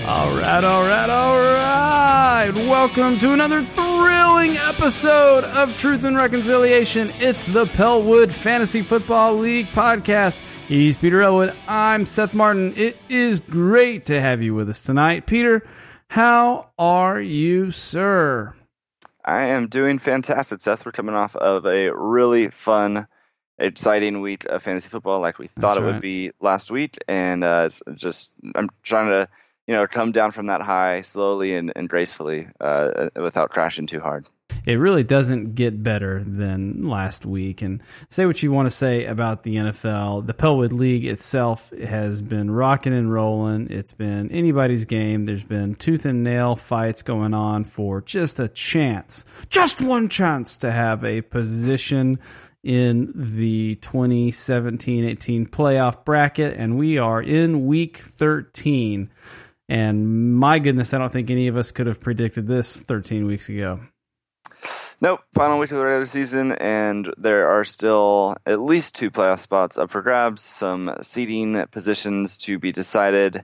All right. Welcome to another thrilling episode of Truth and Reconciliation. It's the Pellwood Fantasy Football League podcast. He's Peter Elwood. I'm Seth Martin. It is great to have you with us tonight. Peter, how are you, sir? I am doing fantastic, Seth. We're coming off of a really fun, exciting week of fantasy football like we thought it would be last week. And I'm trying to come down from that high slowly and gracefully without crashing too hard. It really doesn't get better than last week. And say what you want to say about the NFL. The Pellwood League itself has been rocking and rolling. It's been anybody's game. There's been tooth and nail fights going on for just a chance, just one chance to have a position in the 2017-18 playoff bracket. And we are in week 13. And my goodness, I don't think any of us could have predicted this 13 weeks ago. Nope, final week of the regular season, and there are still at least 2 playoff spots up for grabs, some seeding positions to be decided.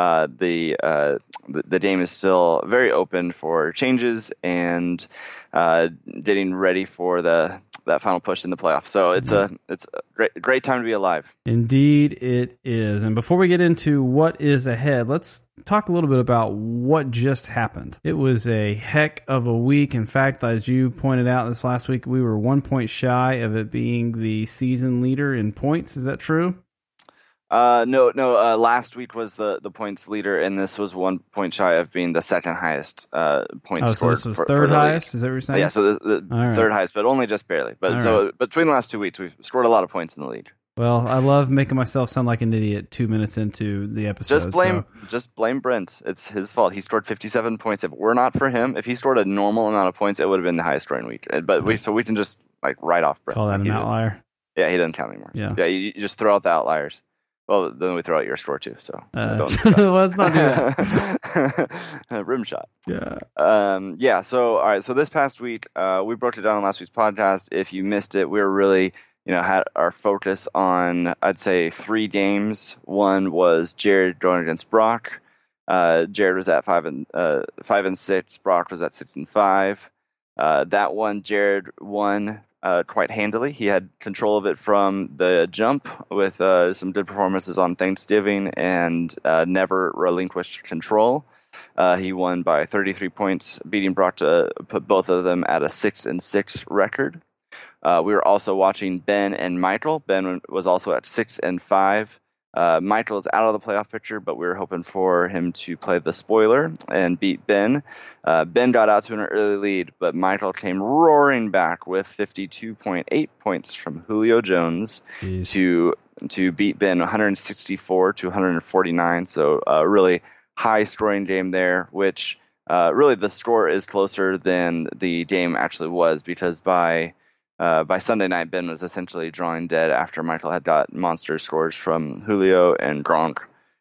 The game is still very open for changes and getting ready for that final push in the playoffs. So it's a great time to be alive. Indeed, it is. And before we get into what is ahead, let's talk a little bit about what just happened. It was a heck of a week. In fact, as you pointed out this last week, we were 1 point shy of it being the season leader in points. Is that true? No. Last week was the points leader, and this was 1 point shy of being the second highest point scored. So this was third highest? Is that what you're saying? Yeah, so the third highest, but only just barely. But between the last 2 weeks, we've scored a lot of points in the league. Well, I love making myself sound like an idiot 2 minutes into the episode. Just blame Brent. It's his fault. He scored 57 points. If it were not for him, if he scored a normal amount of points, it would have been the highest scoring week. But we can just write off Brent. Call that an outlier. Yeah, he doesn't count anymore. Yeah, you just throw out the outliers. Well, then we throw out your score too. So let's not do that. Rim shot. Yeah. So all right. So this past week, we broke it down on last week's podcast. If you missed it, we were really, had our focus on, I'd say, 3 games. One was Jared going against Brock. Jared was at 5-6. Brock was at 6-5. That one, Jared won quite handily. He had control of it from the jump with some good performances on Thanksgiving and never relinquished control. He won by 33 points, beating Brock to put both of them at a 6-6 record. We were also watching Ben and Michael. Ben was also at 6-5. Michael is out of the playoff picture, but we were hoping for him to play the spoiler and beat Ben. Ben got out to an early lead, but Michael came roaring back with 52.8 points from Julio Jones to beat Ben 164 to 149. So a really high scoring game there, which really the score is closer than the game actually was, because by Sunday night, Ben was essentially drawing dead after Michael had got monster scores from Julio and Gronk.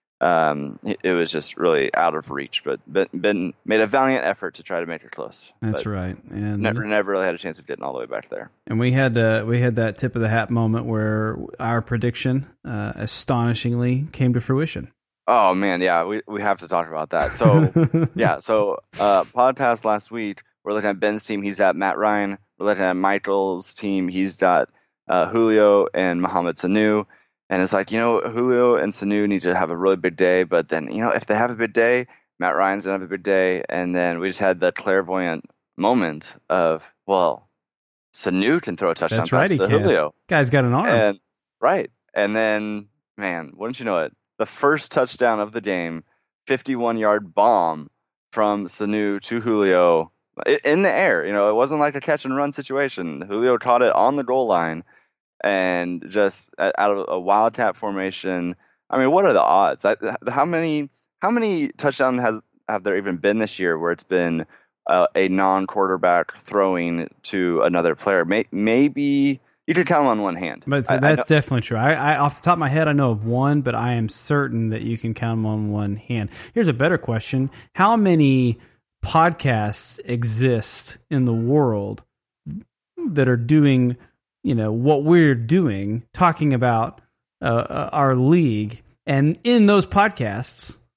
It was just really out of reach, but Ben made a valiant effort to try to make it close. That's right, and never really had a chance of getting all the way back there. And we had that tip of the hat moment where our prediction astonishingly came to fruition. Oh man, yeah, we have to talk about that. So yeah, podcast last week, we're looking at Ben's team. He's got Matt Ryan. We're looking at Michael's team. He's got Julio and Mohamed Sanu. And it's like, Julio and Sanu need to have a really big day. But then, if they have a big day, Matt Ryan's going to have a big day. And then we just had the clairvoyant moment of, well, Sanu can throw a touchdown pass to Julio. Guy's got an arm. And then, man, wouldn't you know it? The first touchdown of the game, 51-yard bomb from Sanu to Julio in the air. It wasn't like a catch and run situation. Julio caught it on the goal line and just out of a wildcat formation. I mean, what are the odds? How many touchdowns have there even been this year where it's been a non-quarterback throwing to another player? Maybe you could count them on one hand. But that's definitely true. I off the top of my head, I know of one, but I am certain that you can count them on one hand. Here's a better question. How many podcasts exist in the world that are doing, what we're doing, talking about our league, and in those podcasts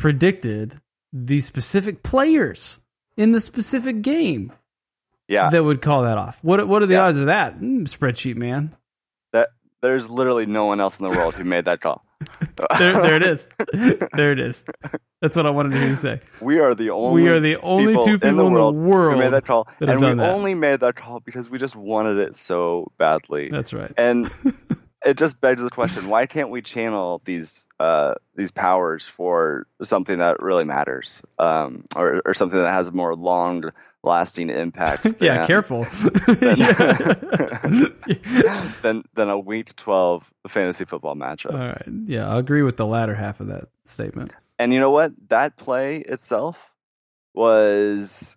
predicted the specific players in the specific game that would call that off. What are the odds of that? Spreadsheet man. There's literally no one else in the world who made that call. There it is. There it is. That's what I wanted to hear you say. We are the only two people in the world who made that call. And we only made that call because we just wanted it so badly. That's right. And it just begs the question, why can't we channel these powers for something that really matters, or something that has a more long-lasting impact? Careful. than a Week 12 fantasy football matchup. All right. Yeah, I agree with the latter half of that statement. And you know what? That play itself was,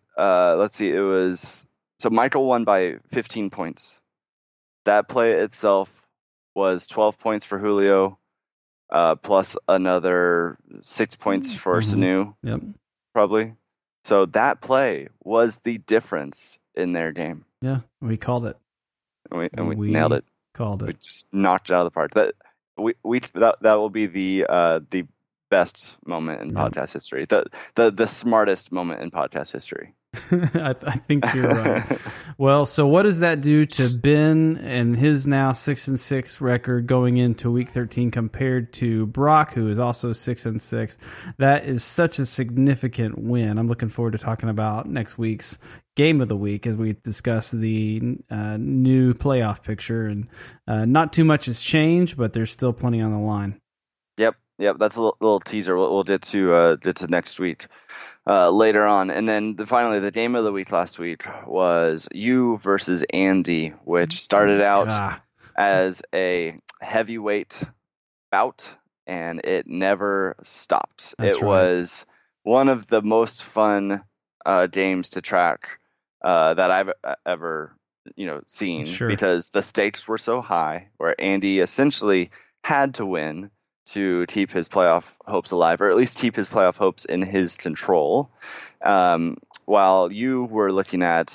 so Michael won by 15 points. That play itself was 12 points for Julio, plus another 6 points for Sanu. Yep. Probably. So that play was the difference in their game. Yeah, we called it. And we nailed it. Called it. We just knocked it out of the park. That will be the best moment in podcast history. The smartest moment in podcast history. I think you're right. Well, so what does that do to Ben and his now 6-6 record going into Week 13 compared to Brock, who is also 6-6? That is such a significant win. I'm looking forward to talking about next week's game of the week as we discuss the new playoff picture. And not too much has changed, but there's still plenty on the line. Yep. That's a little teaser. We'll get to next week. Later on. And then finally, the game of the week last week was you versus Andy, which started out as a heavyweight bout, and it never stopped. It was one of the most fun games to track that I've ever seen, because the stakes were so high, where Andy essentially had to win to keep his playoff hopes alive, or at least keep his playoff hopes in his control, while you were looking at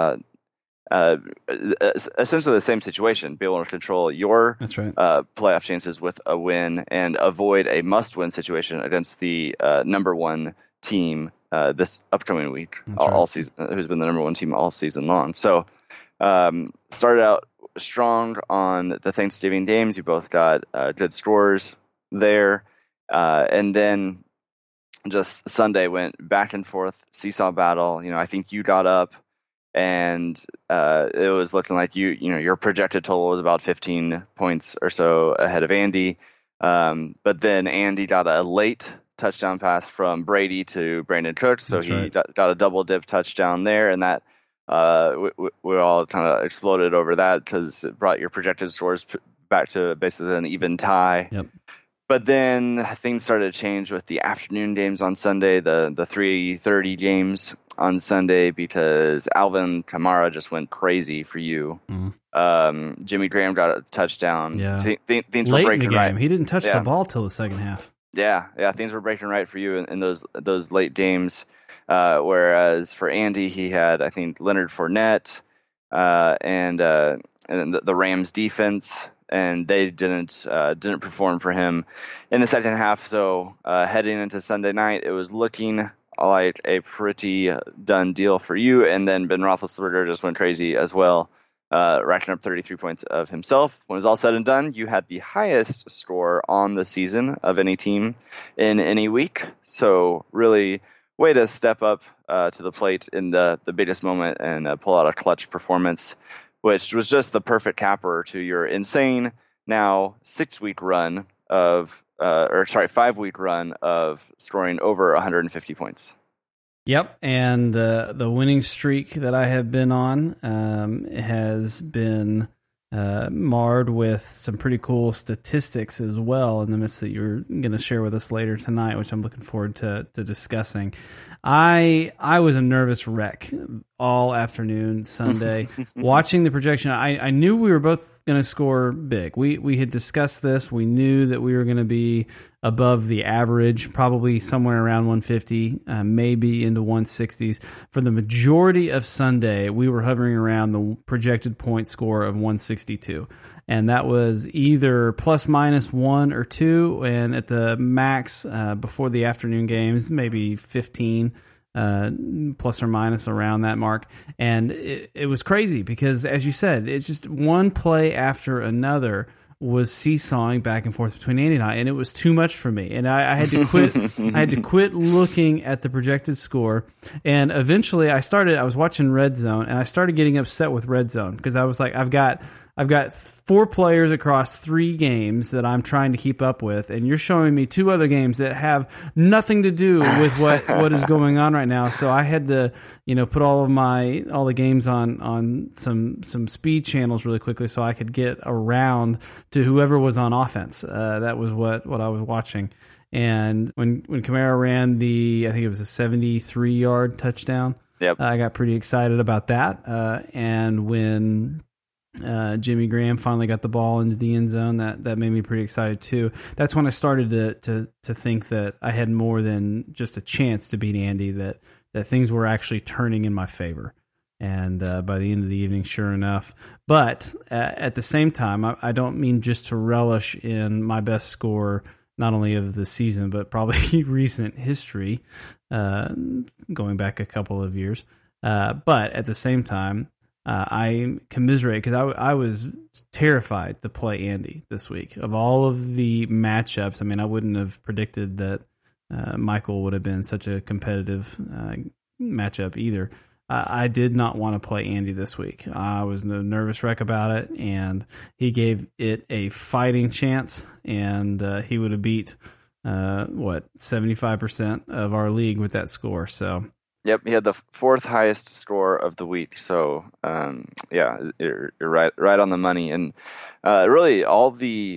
essentially the same situation, be able to control your playoff chances with a win and avoid a must-win situation against the number one team this upcoming week, all season, who's been the number one team all season long. So started out strong on the Thanksgiving games. You both got good scores there, and then just Sunday went back and forth, seesaw battle. I think you got up, and it was looking like your projected total was about 15 points or so ahead of Andy, but then Andy got a late touchdown pass from Brady to Brandon Cooks, so he got a double dip touchdown there, and that we all kind of exploded over that because it brought your projected scores back to basically an even tie. Yep. But then things started to change with the afternoon games on Sunday, the 3:30 games on Sunday, because Alvin Kamara just went crazy for you. Jimmy Graham got a touchdown. Yeah. Things were breaking in the game. right. He didn't touch the ball till the second half. Yeah, things were breaking right for you in those late games. Whereas for Andy, he had, I think, Leonard Fournette and the Rams defense, and they didn't perform for him in the second half. So heading into Sunday night, it was looking like a pretty done deal for you. And then Ben Roethlisberger just went crazy as well, racking up 33 points of himself. When it was all said and done, you had the highest score on the season of any team in any week. So really, way to step up to the plate in the biggest moment and pull out a clutch performance, which was just the perfect capper to your insane now 5-week run of scoring over 150 points. Yep, and the winning streak that I have been on has been marred with some pretty cool statistics as well in the midst that you're going to share with us later tonight, which I'm looking forward to discussing. I was a nervous wreck all afternoon Sunday watching the projection. I knew we were both going to score big. We had discussed this. We knew that we were going to be above the average, probably somewhere around 150, maybe into 160s. For the majority of Sunday, we were hovering around the projected point score of 162. And that was either plus minus 1 or 2, and at the max before the afternoon games, maybe 15 plus or minus around that mark. And it was crazy because, as you said, it's just one play after another was seesawing back and forth between Andy and I, and it was too much for me. And I had to quit. I had to quit looking at the projected score. And eventually, I was watching Red Zone, and I started getting upset with Red Zone because I was like, I've got 4 players across 3 games that I'm trying to keep up with, and you're showing me 2 other games that have nothing to do with what is going on right now. So I had to, put all the games on some speed channels really quickly so I could get around to whoever was on offense. That was what I was watching. And when Kamara ran I think it was a 73-yard touchdown. Yep. I got pretty excited about that. And when Jimmy Graham finally got the ball into the end zone, that made me pretty excited too. That's when I started to think that I had more than just a chance to beat Andy, that things were actually turning in my favor. And by the end of the evening, sure enough. But at the same time, I don't mean just to relish in my best score, not only of the season, but probably recent history, going back a couple of years. But at the same time, I commiserate because I was terrified to play Andy this week. Of all of the matchups, I mean, I wouldn't have predicted that Michael would have been such a competitive matchup either. I did not want to play Andy this week. I was no nervous wreck about it, and he gave it a fighting chance, and he would have beat 75% of our league with that score. So. Yep, he had the 4th highest score of the week. So, you're right on the money. And really, pretty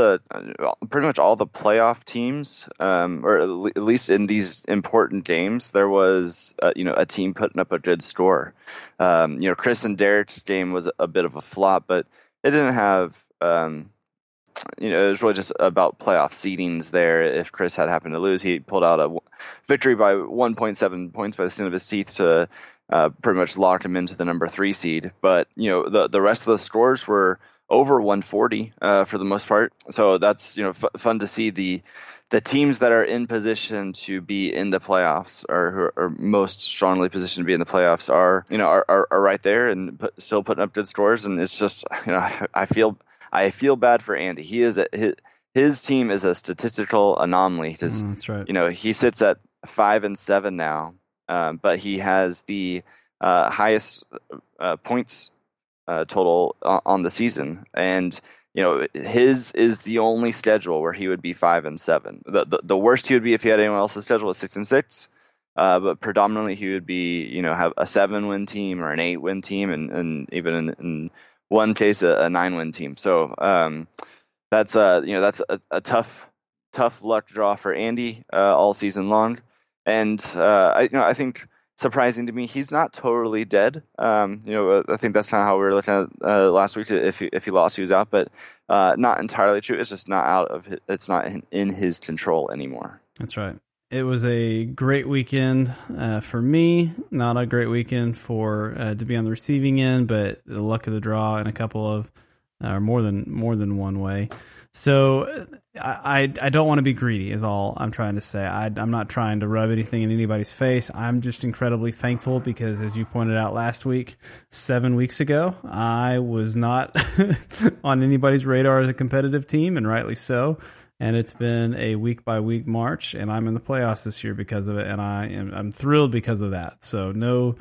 much all the playoff teams, or at least in these important games, there was a team putting up a good score. Chris and Derek's game was a bit of a flop, but it didn't have. It was really just about playoff seedings there. If Chris had happened to lose, he pulled out a victory by 1.7 points by the skin of his teeth to pretty much lock him into the number 3 seed. But, the rest of the scores were over 140 for the most part. So that's, fun to see the teams that are in position to be in the playoffs, or who are most strongly positioned to be in the playoffs, are right there and still putting up good scores. And it's just, I feel bad for Andy. His team is a statistical anomaly. That's right. He sits at 5-7 now, but he has the highest points total on the season, and his is the only schedule where he would be 5-7. The worst he would be if he had anyone else's schedule is 6-6. But predominantly he would be have a 7-win team or an 8-win team, and even in one case a 9-win team. So that's a tough luck draw for Andy all season long. And I think surprising to me, he's not totally dead. I think that's kind of how we were looking at last week. If he lost, he was out, but not entirely true. It's just not out of it's not in his control anymore. That's right. It was a great weekend for me. Not a great weekend for to be on the receiving end, but the luck of the draw in a couple of more than one way. So I don't want to be greedy is all I'm trying to say. I'm not trying to rub anything in anybody's face. I'm just incredibly thankful because, as you pointed out last week, 7 weeks ago, I was not on anybody's radar as a competitive team, and rightly so. And it's been a week-by-week march, and I'm in the playoffs this year because of it, and I'm thrilled because of that. So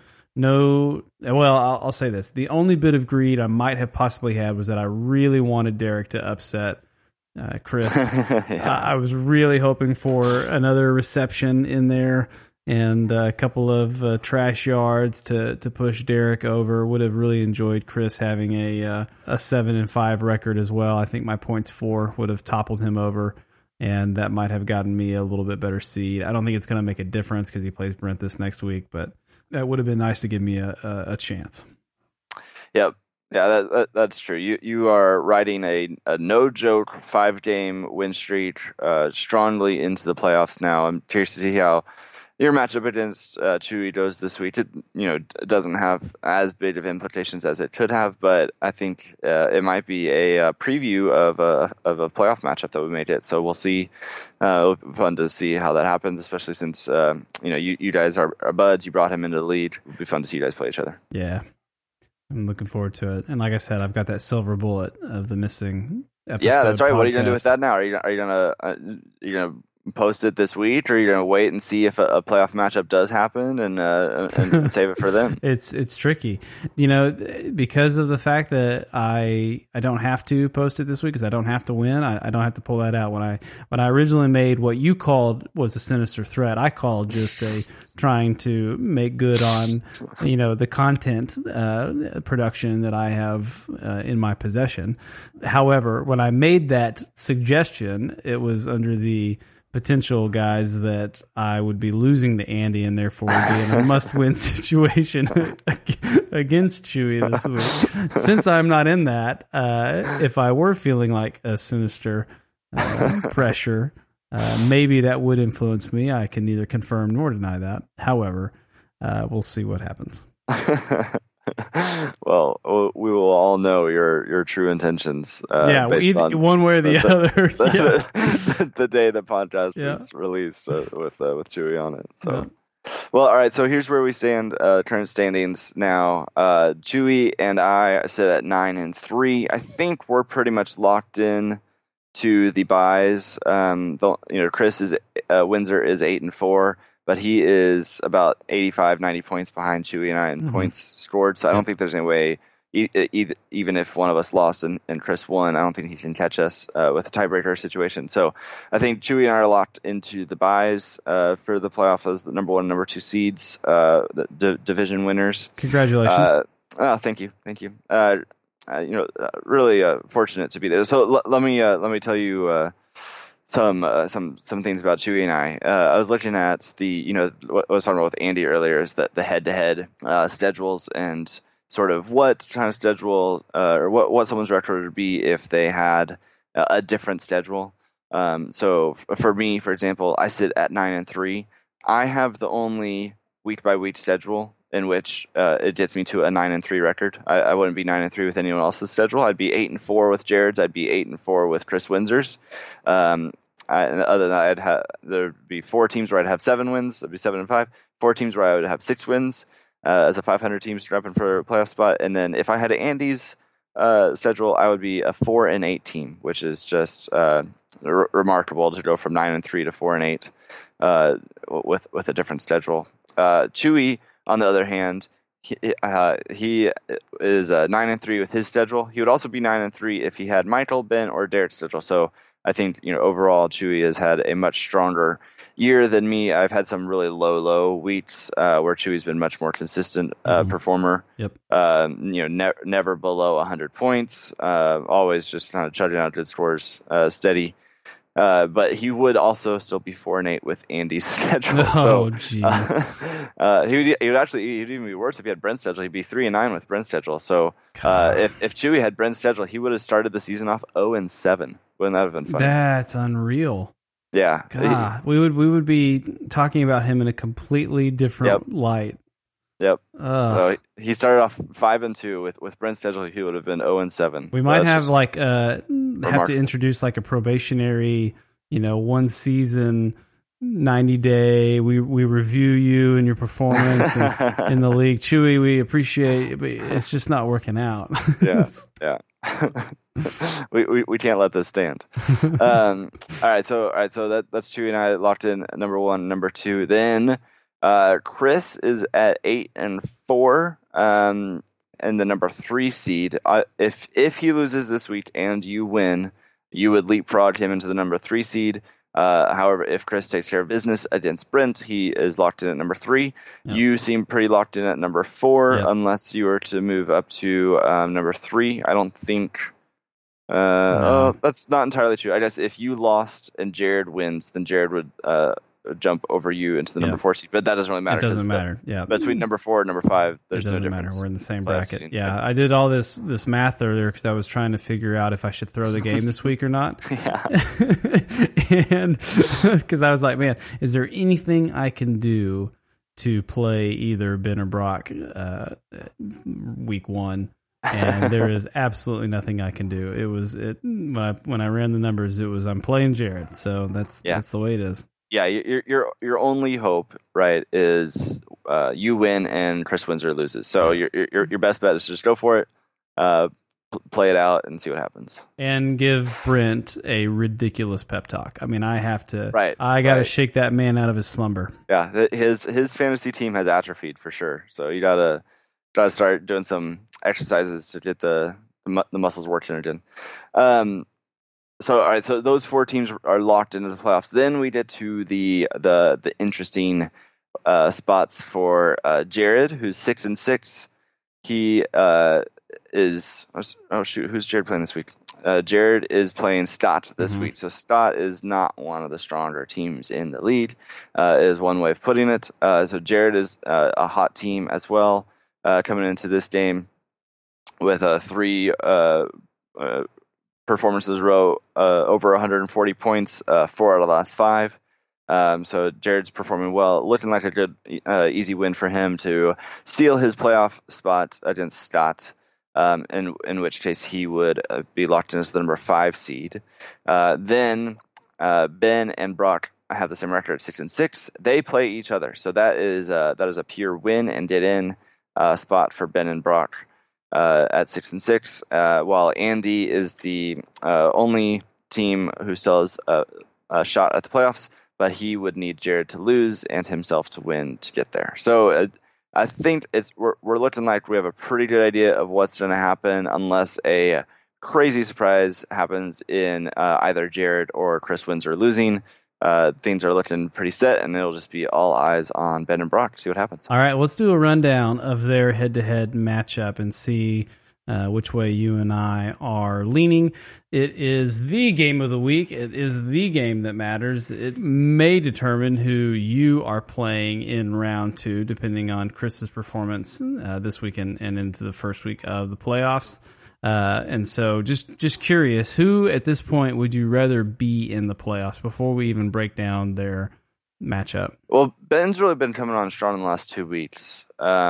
I'll say this. The only bit of greed I might have possibly had was that I really wanted Derek to upset Chris. Yeah. I was really hoping for another reception in there and a couple of trash yards to push Derek over. Would have really enjoyed Chris having a 7-5 record as well. I think my points for would have toppled him over, and that might have gotten me a little bit better seed. I don't think it's going to make a difference because he plays Brent this next week, but that would have been nice to give me a chance. Yep. Yeah, that's true. You are riding a no joke 5 game win streak strongly into the playoffs now. I'm curious to see how your matchup against Chewy goes this week. It doesn't have as big of implications as it could have, but I think it might be a preview of a playoff matchup that we may get. So we'll see. It'll be fun to see how that happens, especially since you guys are buds. You brought him into the league. It'll be fun to see you guys play each other. Yeah. I'm looking forward to it. And like I said, I've got that silver bullet of the missing episode. Yeah, that's right. Podcast. What are you gonna do with that now? Are you gonna post it this week, or are you gonna wait and see if a playoff matchup does happen and save it for them? It's tricky, because of the fact that I don't have to post it this week because I don't have to win. I don't have to pull that out. When I originally made what you called was a sinister threat, I called just a trying to make good on the content production that I have in my possession. However, when I made that suggestion, it was under the potential guys that I would be losing to Andy and therefore would be in a must-win situation against Chewy this week. Since I'm not in that, if I were feeling like a sinister pressure, maybe that would influence me. I can neither confirm nor deny that. However, we'll see what happens. Well, we will all know your true intentions. Either one way or the other. The day the podcast is released with Chewy on it. So, well, all right. So here's where we stand. Current standings now. Chewy and I sit at 9-3. I think we're pretty much locked in to the buys. Chris is Windsor is 8-4. But he is about 85, 90 points behind Chewy and I in points scored. So I don't think there's any way, even if one of us lost and Chris won, I don't think he can catch us with a tiebreaker situation. So I think Chewy and I are locked into the buys for the playoff as the number 1 and number 2 seeds, the division winners. Congratulations. Thank you. Really fortunate to be there. So let me tell you some things about Chewy and I. I was looking at what I was talking about with Andy earlier is that the head-to-head schedules and sort of what kind of schedule or what someone's record would be if they had a different schedule. So for me, for example, I sit at 9-3. I have the only week-by-week schedule in which it gets me to a 9-3 record. I wouldn't be 9-3 with anyone else's schedule. I'd be 8-4 with Jared's. I'd be 8-4 with Chris Windsor's. Other than that, there'd be 4 teams where I'd have 7 wins. It'd be 7-5. 4 teams where I would have 6 wins as a 500 team scrapping for a playoff spot. And then if I had Andy's schedule, I would be a 4-8 team, which is just remarkable to go from 9-3 to 4-8 with a different schedule. Chewy, on the other hand, he is 9-3 with his schedule. He would also be 9-3 if he had Michael, Ben, or Derek's schedule. So I think overall Chewy has had a much stronger year than me. I've had some really low weeks where Chewy's been much more consistent performer. Yep. Never below 100 points. Always just kind of chugging out good scores, steady. But he would also still be 4-8 with Andy's schedule. Oh, jeez. He'd even be worse if he had Brent's schedule. He'd be 3-9 with Brent's schedule. So if Chewy had Brent's schedule, he would have started the season off 0-7. Wouldn't that have been fun? That's unreal. Yeah. God, we would be talking about him in a completely different light. Yep. So he started off 5-2 with Brent's schedule. He would have been 0-7. We might have have to introduce like a probationary, 1 season, 90-day. We review you and your performance in the league. Chewy, we appreciate it, but it's just not working out. Yeah. we can't let this stand. All right. So that's Chewy and I locked in number 1, number 2. Then. Chris is at 8-4, and the number 3 seed. If he loses this week and you win, you would leapfrog him into the number 3 seed. However, if Chris takes care of business against Brent, he is locked in at number 3. Yep. You seem pretty locked in at number 4, unless you were to move up to number 3. I don't think. No. That's not entirely true. I guess if you lost and Jared wins, then Jared would jump over you into the number 4 seed, but that doesn't really matter. It doesn't matter. Yeah, between number 4 and number 5, there's it doesn't no difference. matter. We're in the same bracket. Yeah, I did all this math earlier because I was trying to figure out if I should throw the game this week or not. Yeah, and because I was like, man, is there anything I can do to play either Ben or Brock week 1? And there is absolutely nothing I can do. When I ran the numbers, it was I'm playing Jared, so that's the way it is. Yeah, your only hope, right, is you win and Chris wins or loses. So your best bet is to just go for it, play it out, and see what happens. And give Brent a ridiculous pep talk. I mean, I have to. Right. I got to shake that man out of his slumber. Yeah, his fantasy team has atrophied for sure. So you gotta start doing some exercises to get the muscles working again. So all right, so those 4 teams are locked into the playoffs. Then we get to the interesting spots for Jared, who's 6-6. He is who's Jared playing this week? Jared is playing Stott this week. So Stott is not one of the stronger teams in the league, is one way of putting it. So Jared is a hot team as well, coming into this game with 3 performances row over 140 points, 4 out of the last 5. So Jared's performing well, looking like a good easy win for him to seal his playoff spot against Stott, in which case he would be locked in as the number 5 seed. Then Ben and Brock have the same record at 6-6. They play each other, so that is a pure win and get in spot for Ben and Brock at 6-6. While Andy is the only team who still has a shot at the playoffs, but he would need Jared to lose and himself to win to get there. So I think we're looking like we have a pretty good idea of what's going to happen, unless a crazy surprise happens in either Jared or Chris wins or losing. Things are looking pretty set, and it'll just be all eyes on Ben and Brock to see what happens. All right, let's do a rundown of their head-to-head matchup and see which way you and I are leaning. It is the game of the week. It is the game that matters. It may determine who you are playing in round 2, depending on Chris's performance this weekend and into the first week of the playoffs. And so just curious, who at this point would you rather be in the playoffs before we even break down their matchup? Well, Ben's really been coming on strong in the last 2 weeks.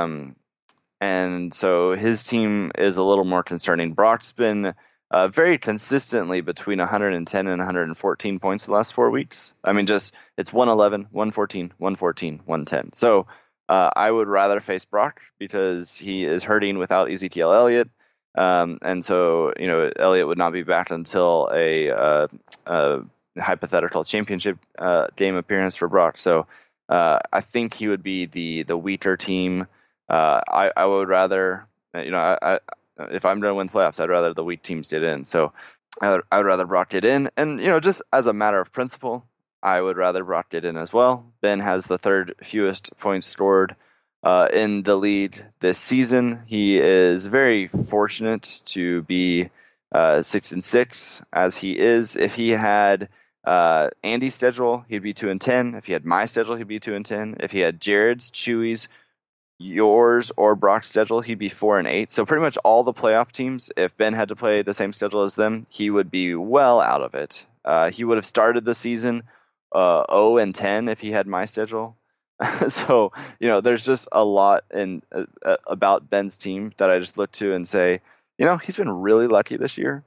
And so his team is a little more concerning. Brock's been very consistently between 110 and 114 points the last 4 weeks. I mean, it's 111, 114, 114, 110. So I would rather face Brock because he is hurting without Ezekiel Elliott. And so, Elliott would not be back until a hypothetical championship game appearance for Brock. So I think he would be the weaker team. I would rather, if I'm going to win playoffs, I'd rather the weak teams get in. So I would rather Brock get in. And, just as a matter of principle, I would rather Brock get in as well. Ben has the 3rd fewest points scored in the lead this season. He is very fortunate to be 6-6 as he is. If he had Andy's schedule, he'd be 2-10. If he had my schedule, he'd be 2-10. If he had Jared's, Chewy's, yours, or Brock's schedule, he'd be 4-8. So pretty much all the playoff teams, if Ben had to play the same schedule as them, he would be well out of it. He would have started the season 0-10 if he had my schedule. So, there's just a lot about Ben's team that I just look to and say, he's been really lucky this year.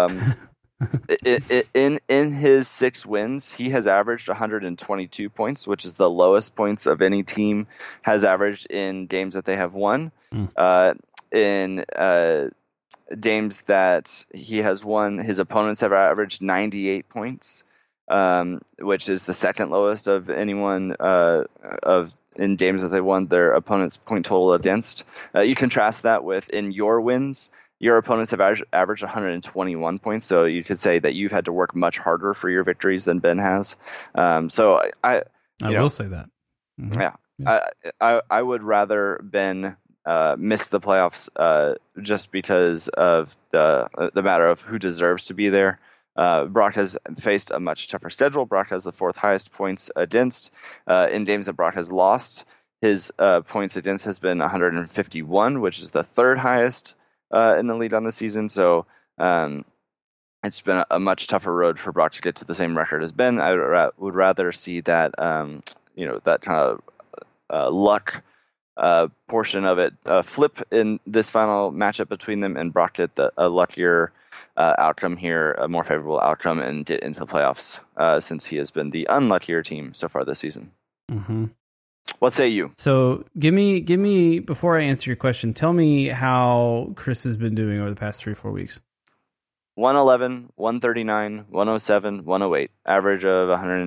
In his 6 wins, he has averaged 122 points, which is the lowest points of any team has averaged in games that they have won. In games that he has won, his opponents have averaged 98 points. Which is the 2nd lowest of anyone in games that they won their opponent's point total against. You contrast that with in your wins, your opponents have averaged 121 points, so you could say that you've had to work much harder for your victories than Ben has. So I will say that. Mm-hmm. Yeah. I would rather Ben miss the playoffs just because of the matter of who deserves to be there. Brock has faced a much tougher schedule. Brock has the 4th highest points against. In games that Brock has lost, his points against has been 151, which is the 3rd highest in the league on the season. So it's been a much tougher road for Brock to get to the same record as Ben. I would rather see that that kind of luck portion of it flip in this final matchup between them, and Brock get a luckier outcome here, a more favorable outcome, and get into the playoffs since he has been the unluckier team so far this season. Mm-hmm. What say you? So give me before I answer your question, tell me how Chris has been doing over the past 3-4 weeks. 111, 139, 107, 108, average of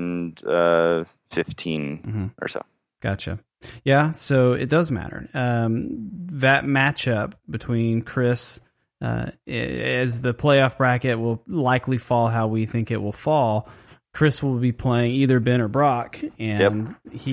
115 or so. Gotcha. Yeah, so it does matter. That matchup between Chris, as the playoff bracket will likely fall how we think it will fall, Chris will be playing either Ben or Brock, and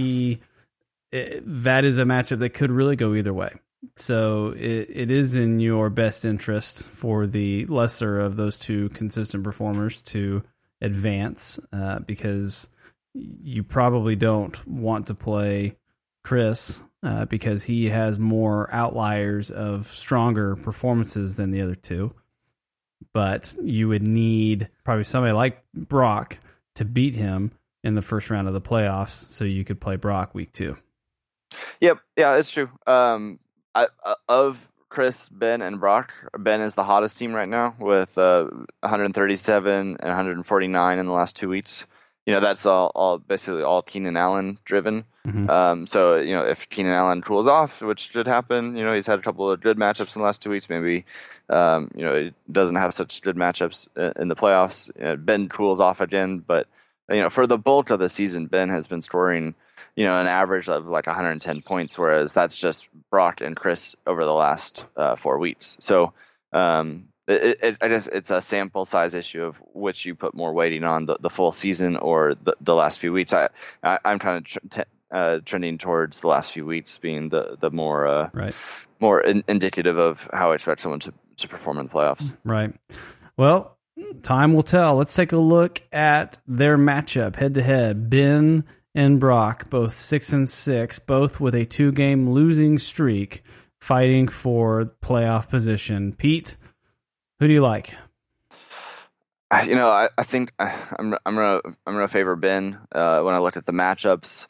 that is a matchup that could really go either way. So it is in your best interest for the lesser of those two consistent performers to advance, because you probably don't want to play Chris because he has more outliers of stronger performances than the other two. But you would need probably somebody like Brock to beat him in the first round of the playoffs so you could play Brock week 2. Yep. Yeah, it's true. Of Chris, Ben, and Brock, Ben is the hottest team right now with 137 and 149 in the last 2 weeks. That's all basically all Keenan Allen driven. Mm-hmm. So if Keenan Allen cools off, which should happen, he's had a couple of good matchups in the last 2 weeks. Maybe he doesn't have such good matchups in the playoffs. Ben cools off again, but for the bulk of the season, Ben has been scoring an average of like 110 points, whereas that's just Brock and Chris over the last 4 weeks. So I guess it's a sample size issue of which you put more weighting on, the full season or the last few weeks. I'm kind of trending towards the last few weeks being the more more indicative of how I expect someone to perform in the playoffs. Right. Well, time will tell. Let's take a look at their matchup head to head. Ben and Brock, both 6-6, both with a 2-game losing streak, fighting for playoff position. Pete, who do you like? I think I'm gonna favor Ben when I look at the matchups.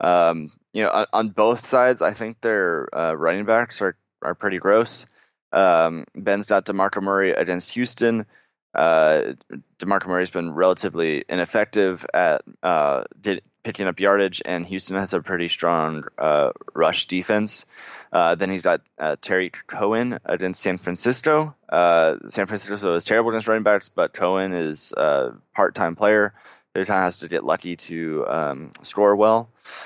On both sides, I think their running backs are pretty gross. Ben's got DeMarco Murray against Houston. DeMarco Murray's been relatively ineffective at picking up yardage, and Houston has a pretty strong rush defense. Then he's got Terry Cohen against San Francisco. San Francisco is terrible against running backs, but Cohen is a part-time player who kind of has to get lucky to score well.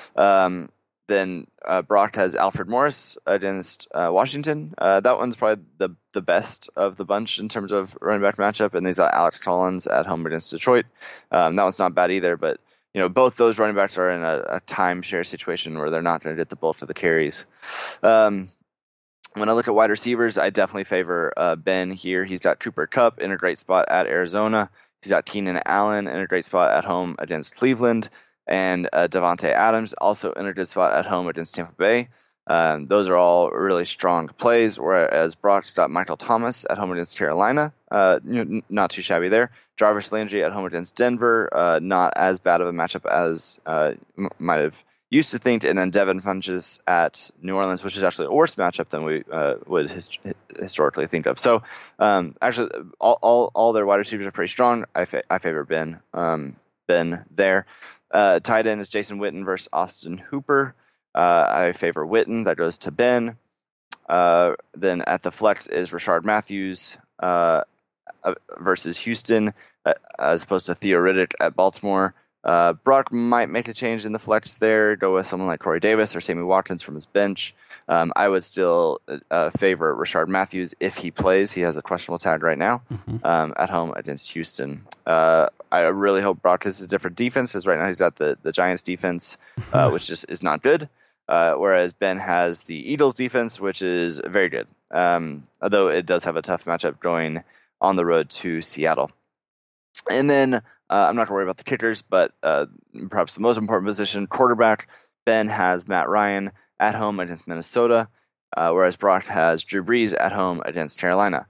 Then Brock has Alfred Morris against Washington. That one's probably the best of the bunch in terms of running back matchup. And he's got Alex Collins at home against Detroit. That one's not bad either, but both those running backs are in a timeshare situation where they're not going to get the bulk of the carries. When I look at wide receivers, I definitely favor Ben here. He's got Cooper Kupp in a great spot at Arizona. He's got Keenan Allen in a great spot at home against Cleveland. And Devontae Adams also in a good spot at home against Tampa Bay. Those are all really strong plays, whereas Brock's got Michael Thomas at home against Carolina. Not too shabby there. Jarvis Landry at home against Denver. Not as bad of a matchup as might have used to think. And then Devin Funchess at New Orleans, which is actually a worse matchup than we would historically think of. So actually, all their wide receivers are pretty strong. I favor Ben there. Tight end is Jason Witten versus Austin Hooper. I favor Witten. That goes to Ben. Then at the flex is Rashard Matthews versus Houston, as opposed to Theo Riddick at Baltimore. Brock might make a change in the flex there, go with someone like Corey Davis or Sammy Watkins from his bench. I would still favor Rashard Matthews if he plays. He has a questionable tag right now at home against Houston. I really hope Brock has a different defense, because right now he's got the Giants defense, which is not good. Whereas Ben has the Eagles defense, which is very good. Although it does have a tough matchup going on the road to Seattle. And then I'm not going to worry about the kickers, but perhaps the most important position, quarterback, Ben has Matt Ryan at home against Minnesota, whereas Brock has Drew Brees at home against Carolina.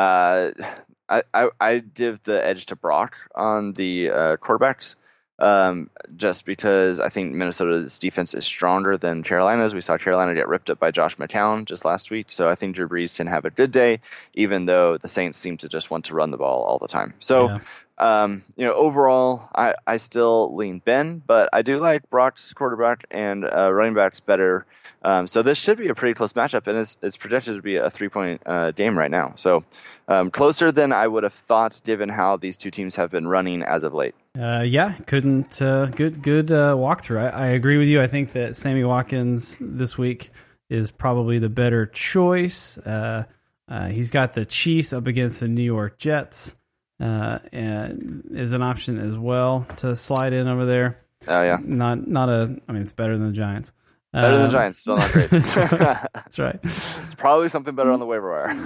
I give the edge to Brock on the quarterbacks, just because I think Minnesota's defense is stronger than Carolina's. We saw Carolina get ripped up by Josh McCown just last week, so I think Drew Brees can have a good day, even though the Saints seem to just want to run the ball all the time. So, overall, I still lean Ben, but I do like Brock's quarterback and running backs better. So this should be a pretty close matchup, and it's projected to be a 3-point game right now. So closer than I would have thought, given how these two teams have been running as of late. Good walkthrough. I agree with you. I think that Sammy Watkins this week is probably the better choice. He's got the Chiefs up against the New York Jets, and is an option as well to slide in over there. Oh yeah, it's better than the Giants. Better than the Giants, still not great. That's right. It's probably something better on the waiver wire.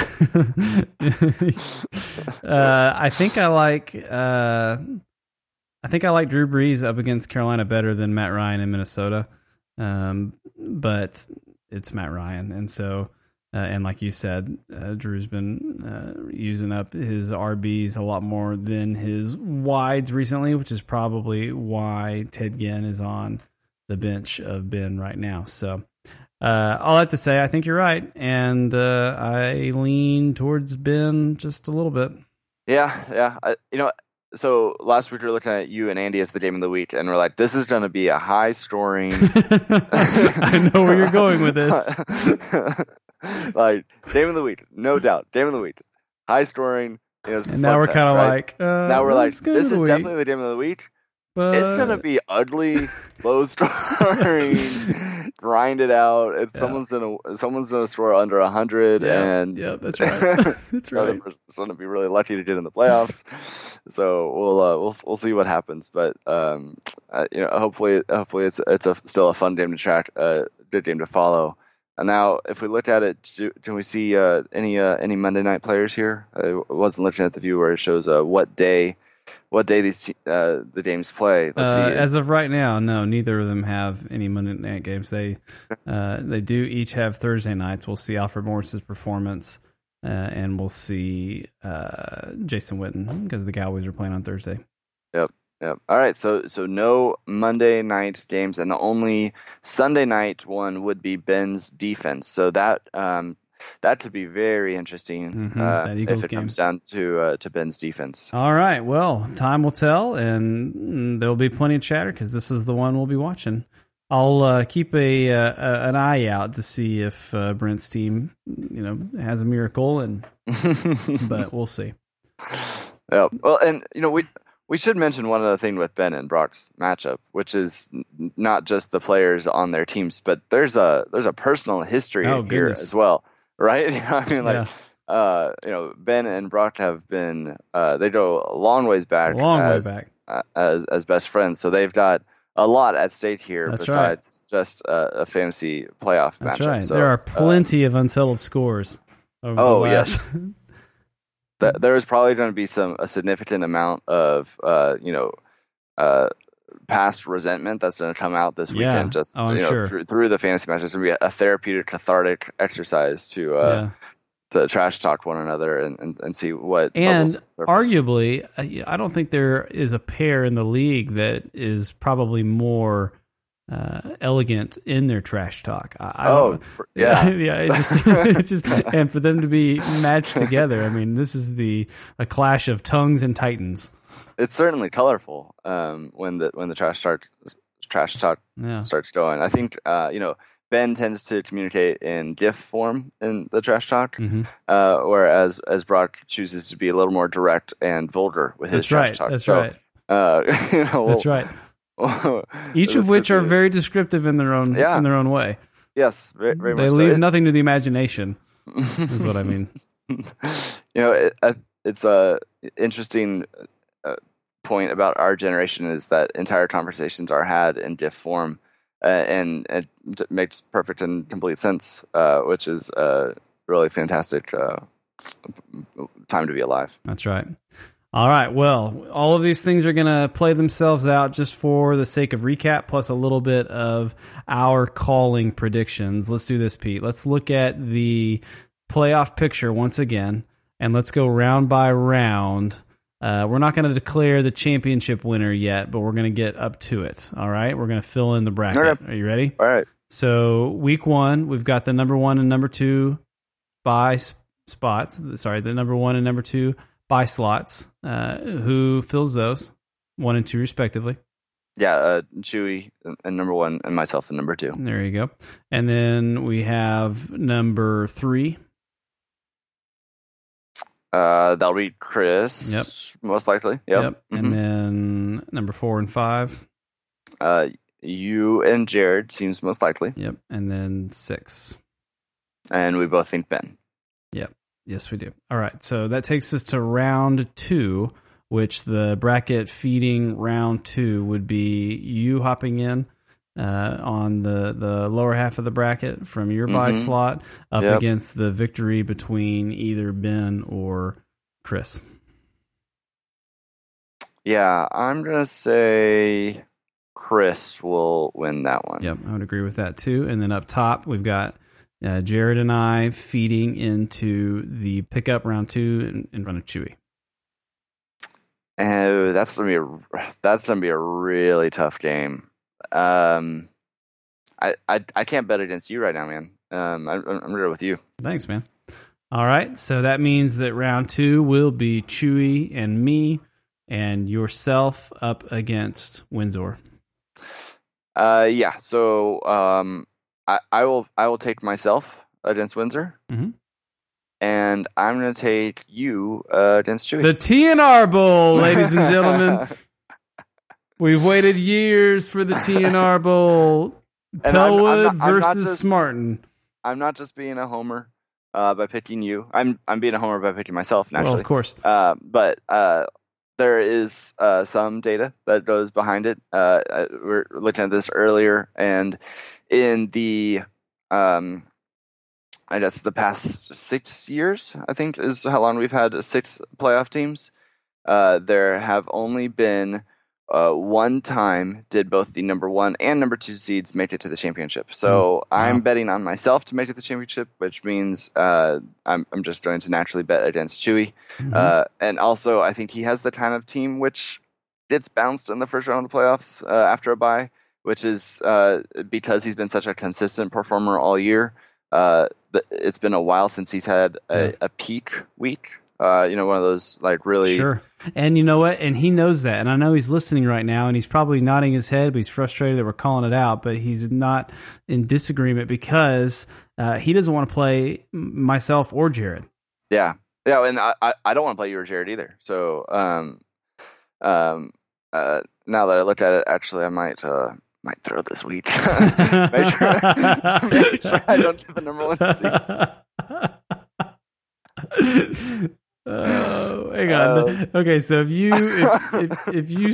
I think I like Drew Brees up against Carolina better than Matt Ryan in Minnesota, but it's Matt Ryan, and so and like you said, Drew's been using up his RBs a lot more than his wides recently, which is probably why Ted Ginn is on the bench of Ben right now. So all I have to say, I think you're right, and I lean towards Ben just a little bit. Yeah. So last week we were looking at you and Andy as the game of the week, and we're like, this is going to be a high-scoring. I know where you're going with this. Like, game of the week, no doubt. Game of the week, high-scoring. And now we're kind of like, now we're like, this is definitely the game of the week. But it's going to be ugly, low-scoring, grind it out. Someone's gonna score under 100, and that's right. That's right. Other person's going to be really lucky to get in the playoffs. So we'll see what happens. But hopefully it's still a fun game to track, a good game to follow. And now, if we look at it, can we see any Monday night players here? I wasn't looking at the view where it shows what day these the games play. Let's see. As of right now, no, neither of them have any Monday night games. They do each have Thursday nights. We'll see Alfred Morris's performance, and we'll see Jason Witten because the Cowboys are playing on Thursday. Yep. All right, so no Monday night games, and the only Sunday night one would be Ben's defense. So that could be very interesting if it comes down to Ben's defense. All right, well, time will tell, and there'll be plenty of chatter because this is the one we'll be watching. I'll keep an eye out to see if Brent's team, has a miracle, but we'll see. Yeah, well, and we should mention one other thing with Ben and Brock's matchup, which is not just the players on their teams, but there's a personal history here as well, right? Ben and Brock have been they go a long ways back, as best friends, so they've got a lot at stake here. That's besides just a fantasy playoff matchup. That's right. So, there are plenty of unsettled scores. Yes. There is probably going to be a significant amount of past resentment that's going to come out this weekend. Just through the fantasy matches, it's going to be a therapeutic, cathartic exercise to trash talk one another and see what. And arguably, I don't think there is a pair in the league that is probably more elegant in their trash talk. It just and for them to be matched together, I mean, this is a clash of tongues and titans. It's certainly colorful when the trash talk starts going. I think Ben tends to communicate in GIF form in the trash talk, whereas Brock chooses to be a little more direct and vulgar with his trash talk. That's right. That's right. Each of which are very descriptive in their own way. Yes, very, very they much leave so. Nothing to the imagination. Is what I mean. It's a interesting point about our generation is that entire conversations are had in GIF form, and it makes perfect and complete sense, which is a really fantastic time to be alive. That's right. All right. Well, all of these things are going to play themselves out just for the sake of recap, plus a little bit of our calling predictions. Let's do this, Pete. Let's look at the playoff picture once again, and let's go round by round. We're not going to declare the championship winner yet, but we're going to get up to it. All right? We're going to fill in the bracket. Okay. Are you ready? All right. So week 1, we've got the number 1 and number 2 bye spots. Sorry, the number 1 and number 2 bye slots. Who fills those? 1 and 2 respectively. Yeah, Chewy and number 1 and myself and number 2. There you go. And then we have number 3. That'll be Chris. Yep. Most likely. Yep. Mm-hmm. And then number 4 and 5. You and Jared seems most likely. Yep. And then 6. And we both think Ben. Yep. Yes, we do. All right. So that takes us to round 2, which the bracket feeding round 2 would be you hopping in on the lower half of the bracket from your bye slot up against the victory between either Ben or Chris. Yeah, I'm going to say Chris will win that one. Yep, I would agree with that too. And then up top, we've got Jared and I feeding into the pickup round 2 in front of Chewy. Oh, that's gonna be a really tough game. I can't bet against you right now, man. I'm right with you. Thanks, man. All right, so that means that round 2 will be Chewy and me, and yourself up against Windsor. Yeah. So I will take myself against Windsor. Mm-hmm. And I'm going to take you against Chewy. The TNR Bowl, ladies and gentlemen. We've waited years for the TNR Bowl. Pellwood versus Smarten. I'm not just being a homer by picking you. I'm being a homer by picking myself, naturally. Well, of course. But there is some data that goes behind it. We're looking at this earlier, and in the I guess the past 6 years, I think, is how long we've had 6 playoff teams. There have only been one time did both the number 1 and number 2 seeds make it to the championship. So I'm betting on myself to make it to the championship, which means I'm just going to naturally bet against Chewy. And also, I think he has the kind of team which gets bounced in the first round of the playoffs after a bye, which is because he's been such a consistent performer all year. It's been a while since he's had a peak week. One of those like really sure. And you know what? And he knows that. And I know he's listening right now, and he's probably nodding his head, but he's frustrated that we're calling it out. But he's not in disagreement because he doesn't want to play myself or Jared. Yeah, and I don't want to play you or Jared either. So now that I look at it, actually, I might throw this week. make sure I don't get the number 1 seed. Oh, hang on. Okay, so if you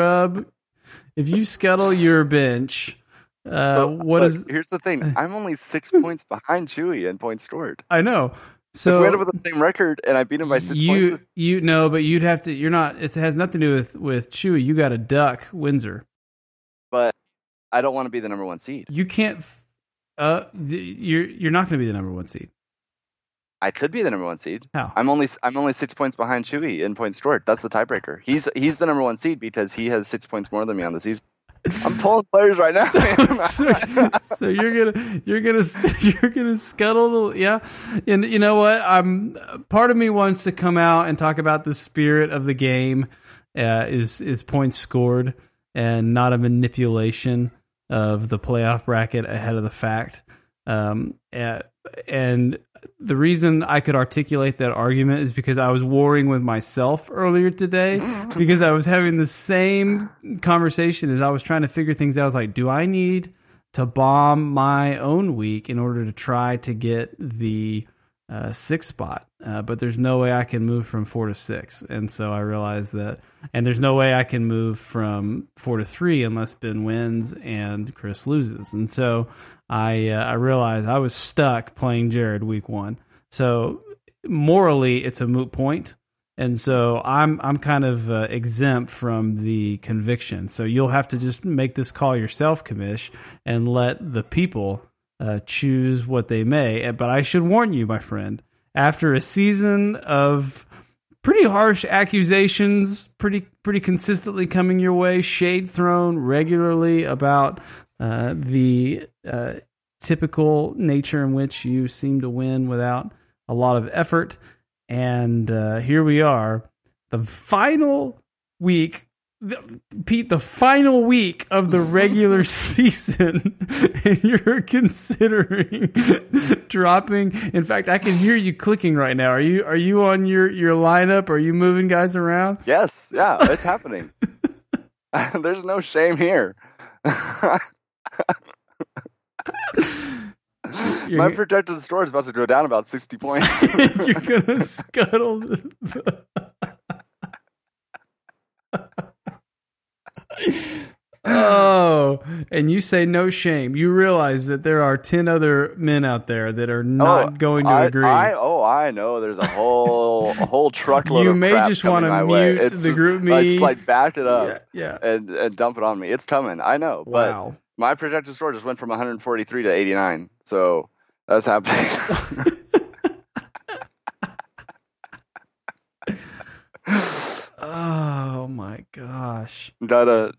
scuttle your bench, here's the thing. I'm only 6 points behind Chewy in points scored. I know. So if we end up with the same record and I beat him by 6 points, but you'd have to. You're not. It has nothing to do with Chewy. You got to duck Windsor. But I don't want to be the number 1 seed. You can't. You're not going to be the number 1 seed. I could be the number 1 seed. How? I'm only 6 points behind Chewy in points scored. That's the tiebreaker. He's the number 1 seed because he has 6 points more than me on the season. I'm pulling players right now. So you're gonna scuttle the and you know what? Part of me wants to come out and talk about the spirit of the game is points scored and not a manipulation of the playoff bracket ahead of the fact. And the reason I could articulate that argument is because I was warring with myself earlier today because I was having the same conversation as I was trying to figure things out. I was like, do I need to bomb my own week in order to try to get the 6th spot? But there's no way I can move from 4 to 6. And so I realized that, and there's no way I can move from 4 to 3 unless Ben wins and Chris loses. And so I realized I was stuck playing Jared week 1. So morally, it's a moot point. And so I'm kind of exempt from the conviction. So you'll have to just make this call yourself, Kamish, and let the people choose what they may. But I should warn you, my friend, after a season of pretty harsh accusations, pretty consistently coming your way, shade thrown regularly about the typical nature in which you seem to win without a lot of effort. And here we are, the final week, Pete, the final week of the regular season, and you're considering dropping. In fact, I can hear you clicking right now. Are you on your lineup? Are you moving guys around? Yes, yeah, it's happening. There's no shame here. My projected score is about to go down about 60 points. You're gonna scuttle. Oh, and you say no shame. You realize that there are 10 other men out there that are not going to agree. I know. There's a whole truckload of crap. You may just want to mute the group me. It's like back it up, yeah. And dump it on me. It's coming. I know. Wow. But my projected score just went from 143 to 89. So that's happening. Oh my gosh! Gotta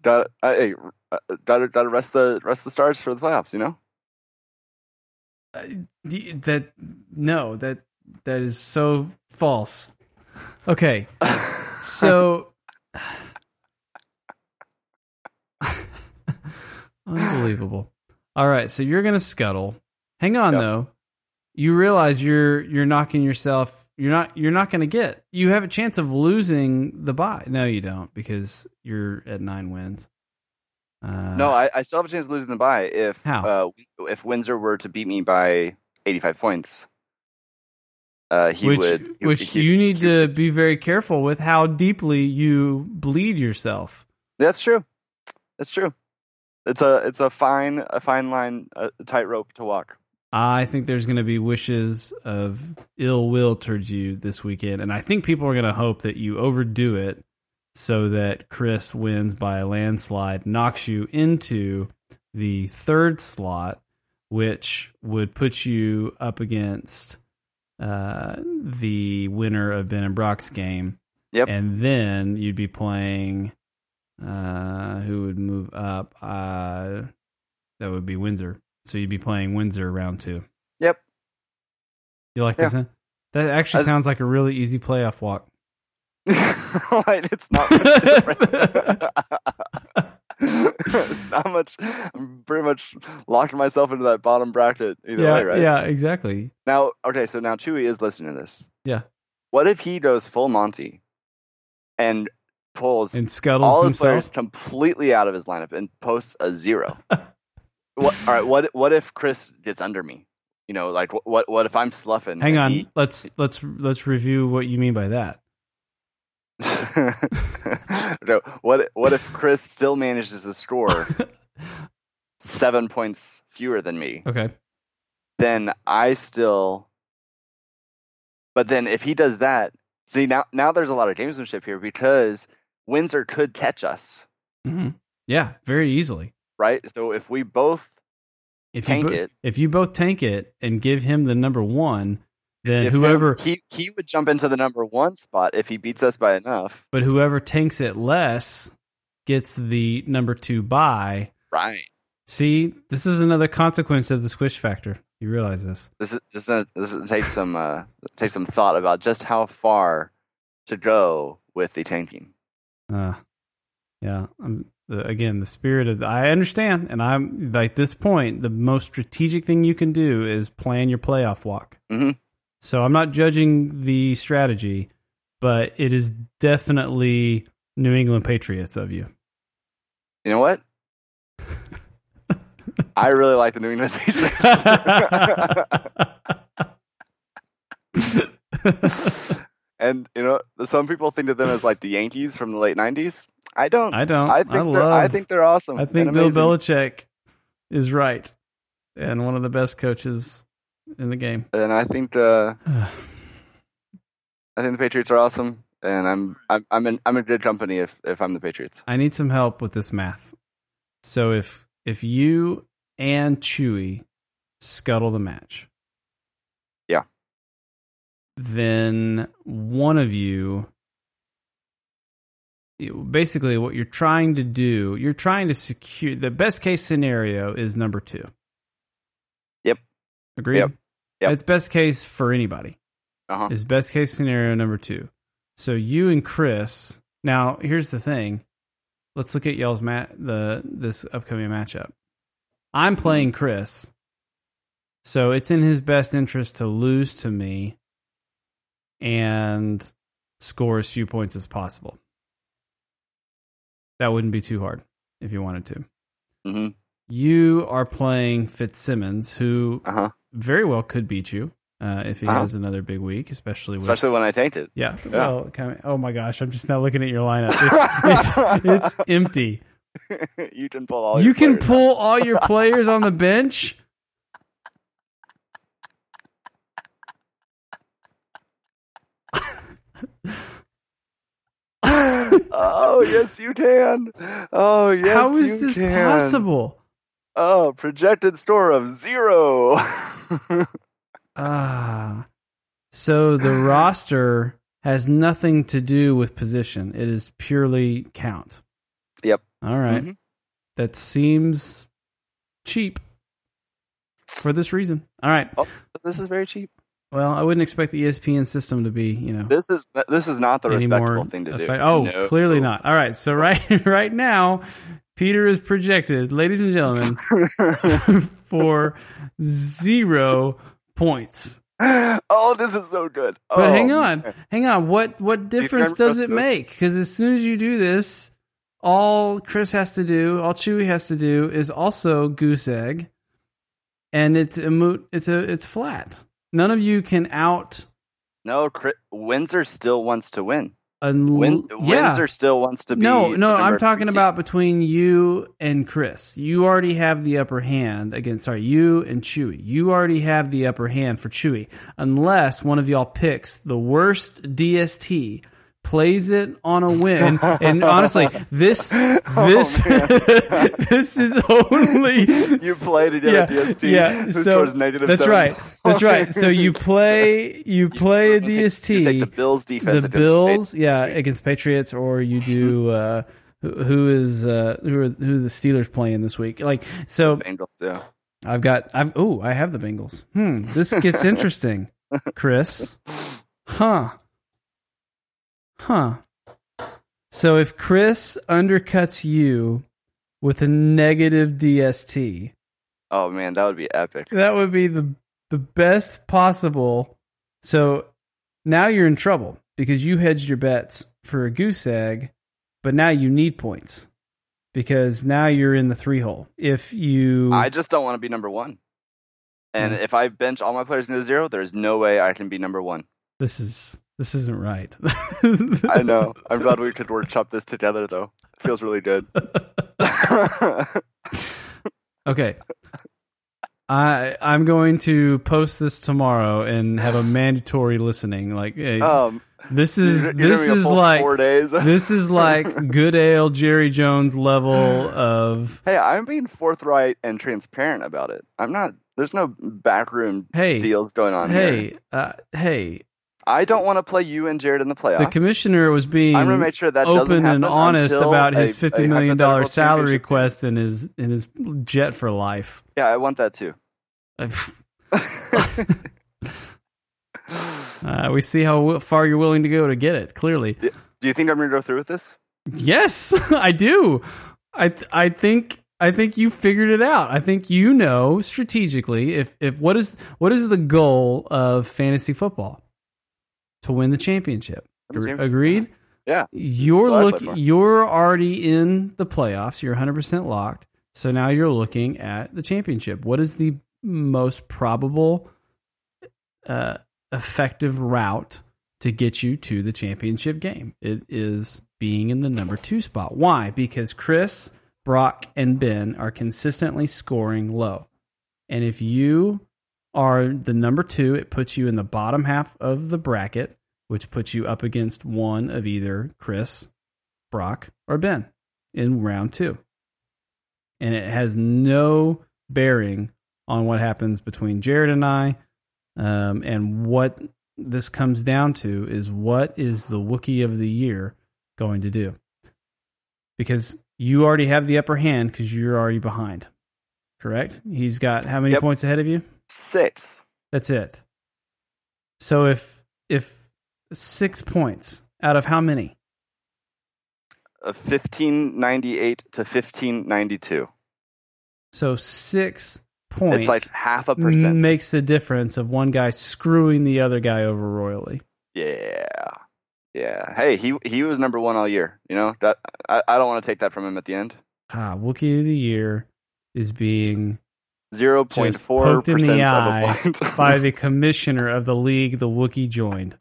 rest the stars for the playoffs. You know. That is so false. Okay, so unbelievable. All right, so you're gonna scuttle. Hang on though. You realize you're knocking yourself. You're not going to get. You have a chance of losing the bye. No, you don't, because you're at 9 wins. No, I still have a chance of losing the bye if Windsor were to beat me by 85 points. You need to be very careful with how deeply you bleed yourself. That's true. That's true. It's a fine line, a tightrope to walk. I think there's going to be wishes of ill will towards you this weekend, and I think people are going to hope that you overdo it so that Chris wins by a landslide, knocks you into the 3rd slot, which would put you up against the winner of Ben and Brock's game. Yep. And then you'd be playing who would move up? That would be Windsor. So you'd be playing Windsor round 2. Yep. You like this? Huh? That actually sounds like a really easy playoff walk. Right, it's not much different. It's not much. I'm pretty much locked myself into that bottom bracket either way, right? Yeah, exactly. Now, okay, so now Chewy is listening to this. Yeah. What if he goes full Monty and pulls and scuttles all his himself? players completely out of his lineup and posts a 0? All right. What if Chris gets under me? You know, like what if I'm sloughing? Hang on. Let's review what you mean by that. No, what if Chris still manages to score 7 points fewer than me? Okay. Then but then if he does that, see now there's a lot of gamesmanship here because Windsor could catch us. Mm-hmm. Yeah, very easily. Right? So if we both tank it. If you both tank it and give him the number 1, then he would jump into the number 1 spot if he beats us by enough. But whoever tanks it less gets the number 2 bye. Right. See, this is another consequence of the squish factor. You realize this. This takes some thought about just how far to go with the tanking. Yeah. Again, the spirit of I understand, and I'm like this point. The most strategic thing you can do is plan your playoff walk. Mm-hmm. So I'm not judging the strategy, but it is definitely New England Patriots of you. You know what? I really like the New England Patriots. And you know, some people think of them as like the Yankees from the late '90s. I don't. I think they're awesome. I think Bill Belichick is right and one of the best coaches in the game. And I think the Patriots are awesome. and I'm in good company if I'm the Patriots. I need some help with this math. So if you and Chewy scuttle the match, yeah, then one of you, basically what you're trying to do, you're trying to secure, the best case scenario is number 2. Yep. Agreed? Yep. It's best case for anybody. Is best case scenario number 2. So you and Chris, now here's the thing. Let's look at y'all's this upcoming matchup. I'm playing Chris, so it's in his best interest to lose to me and score as few points as possible. That wouldn't be too hard if you wanted to. Mm-hmm. You are playing Fitzsimmons, who very well could beat you if he has another big week, especially when I tanked it. Yeah. Well, oh my gosh, I'm just now looking at your lineup. It's empty. You can pull all your players on the bench. Oh, yes, you can. Oh, yes, how is this possible? Oh, projected score of 0. So the roster has nothing to do with position. It is purely count. Yep. All right. Mm-hmm. That seems cheap for this reason. All right. Oh, this is very cheap. Well, I wouldn't expect the ESPN system to be, This is not the respectable thing to do. No. Clearly not. All right. So right now, Peter is projected, ladies and gentlemen, for 0 points. Oh, this is so good. But hang on. What difference does it make? Because as soon as you do this, all Chris has to do, all Chewy has to do, is also goose egg, and it's flat. None of you can out. No, Windsor still wants to win. Windsor still wants to be. No, I'm talking about between you and Chris. You already have the upper hand against. Sorry, you and Chewy. You already have the upper hand for Chewy, unless one of y'all picks the worst DST, plays it on a win, and honestly, this this is only you played it at DST. Yeah, so that's right. That's right. So you play a DST. You take the Bills defense. The Bills, against Patriots, or you do who are the Steelers playing this week? Like so. Bengals, yeah. I have the Bengals. This gets interesting, Chris. Huh. So if Chris undercuts you with a negative DST, oh man, that would be epic. That would be the best possible. So now you're in trouble because you hedged your bets for a goose egg, but now you need points because now you're in the 3-hole. I just don't want to be number 1. And if I bench all my players into 0, there's no way I can be number 1. This isn't right. I know. I'm glad we could workshop this together, though. It feels really good. Okay. I'm going to post this tomorrow and have a mandatory listening. Like, hey, this is like 4 days. This is like good ale Jerry Jones level of. Hey, I'm being forthright and transparent about it. I'm not. There's no backroom deals going on here. Hey. I don't want to play you and Jared in the playoffs. The commissioner was being I'm going to make sure that open and honest about his $50 million salary request and his jet for life. Yeah, I want that too. We see how far you're willing to go to get it, clearly. Do you think I'm going to go through with this? Yes, I do. I think you figured it out. I think you know strategically if what is the goal of fantasy football? To win the championship. Agreed? Yeah. You're already in the playoffs. You're 100% locked. So now you're looking at the championship. What is the most probable effective route to get you to the championship game? It is being in the number 2 spot. Why? Because Chris, Brock, and Ben are consistently scoring low. And if you are the number 2, it puts you in the bottom half of the bracket. which puts you up against one of either Chris, Brock, or Ben in round 2. And it has no bearing on what happens between Jared and I. And what this comes down to is, what is the Wookiee of the Year going to do? Because you already have the upper hand because you're already behind. Correct? He's got how many points ahead of you? 6. That's it. So if 6 points out of how many? 1598 to 1592. So 6 points. It's like 0.5%. Makes the difference of one guy screwing the other guy over royally. Yeah. Hey, he was number 1 all year. You know, that I don't want to take that from him at the end. Wookiee of the Year is being 0.4% in the of eye a point by the commissioner of the league the Wookiee joined.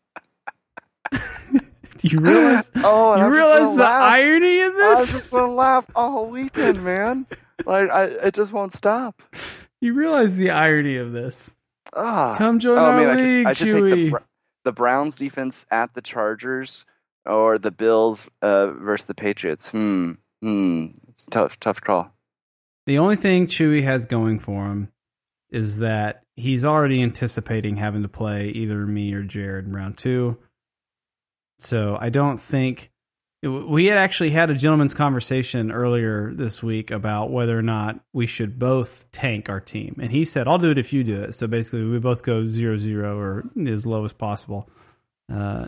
Do you realize? You realize the irony of this? I was just gonna laugh all weekend, man. Like it just won't stop. You realize the irony of this? Ah, come join our league, I should Chewie. take the Browns defense at the Chargers or the Bills versus the Patriots. It's tough call. The only thing Chewie has going for him is that he's already anticipating having to play either me or Jared in round 2. So I don't think... We had actually had a gentleman's conversation earlier this week about whether or not we should both tank our team. And he said, I'll do it if you do it. So basically, we both go 0-0 or as low as possible. Now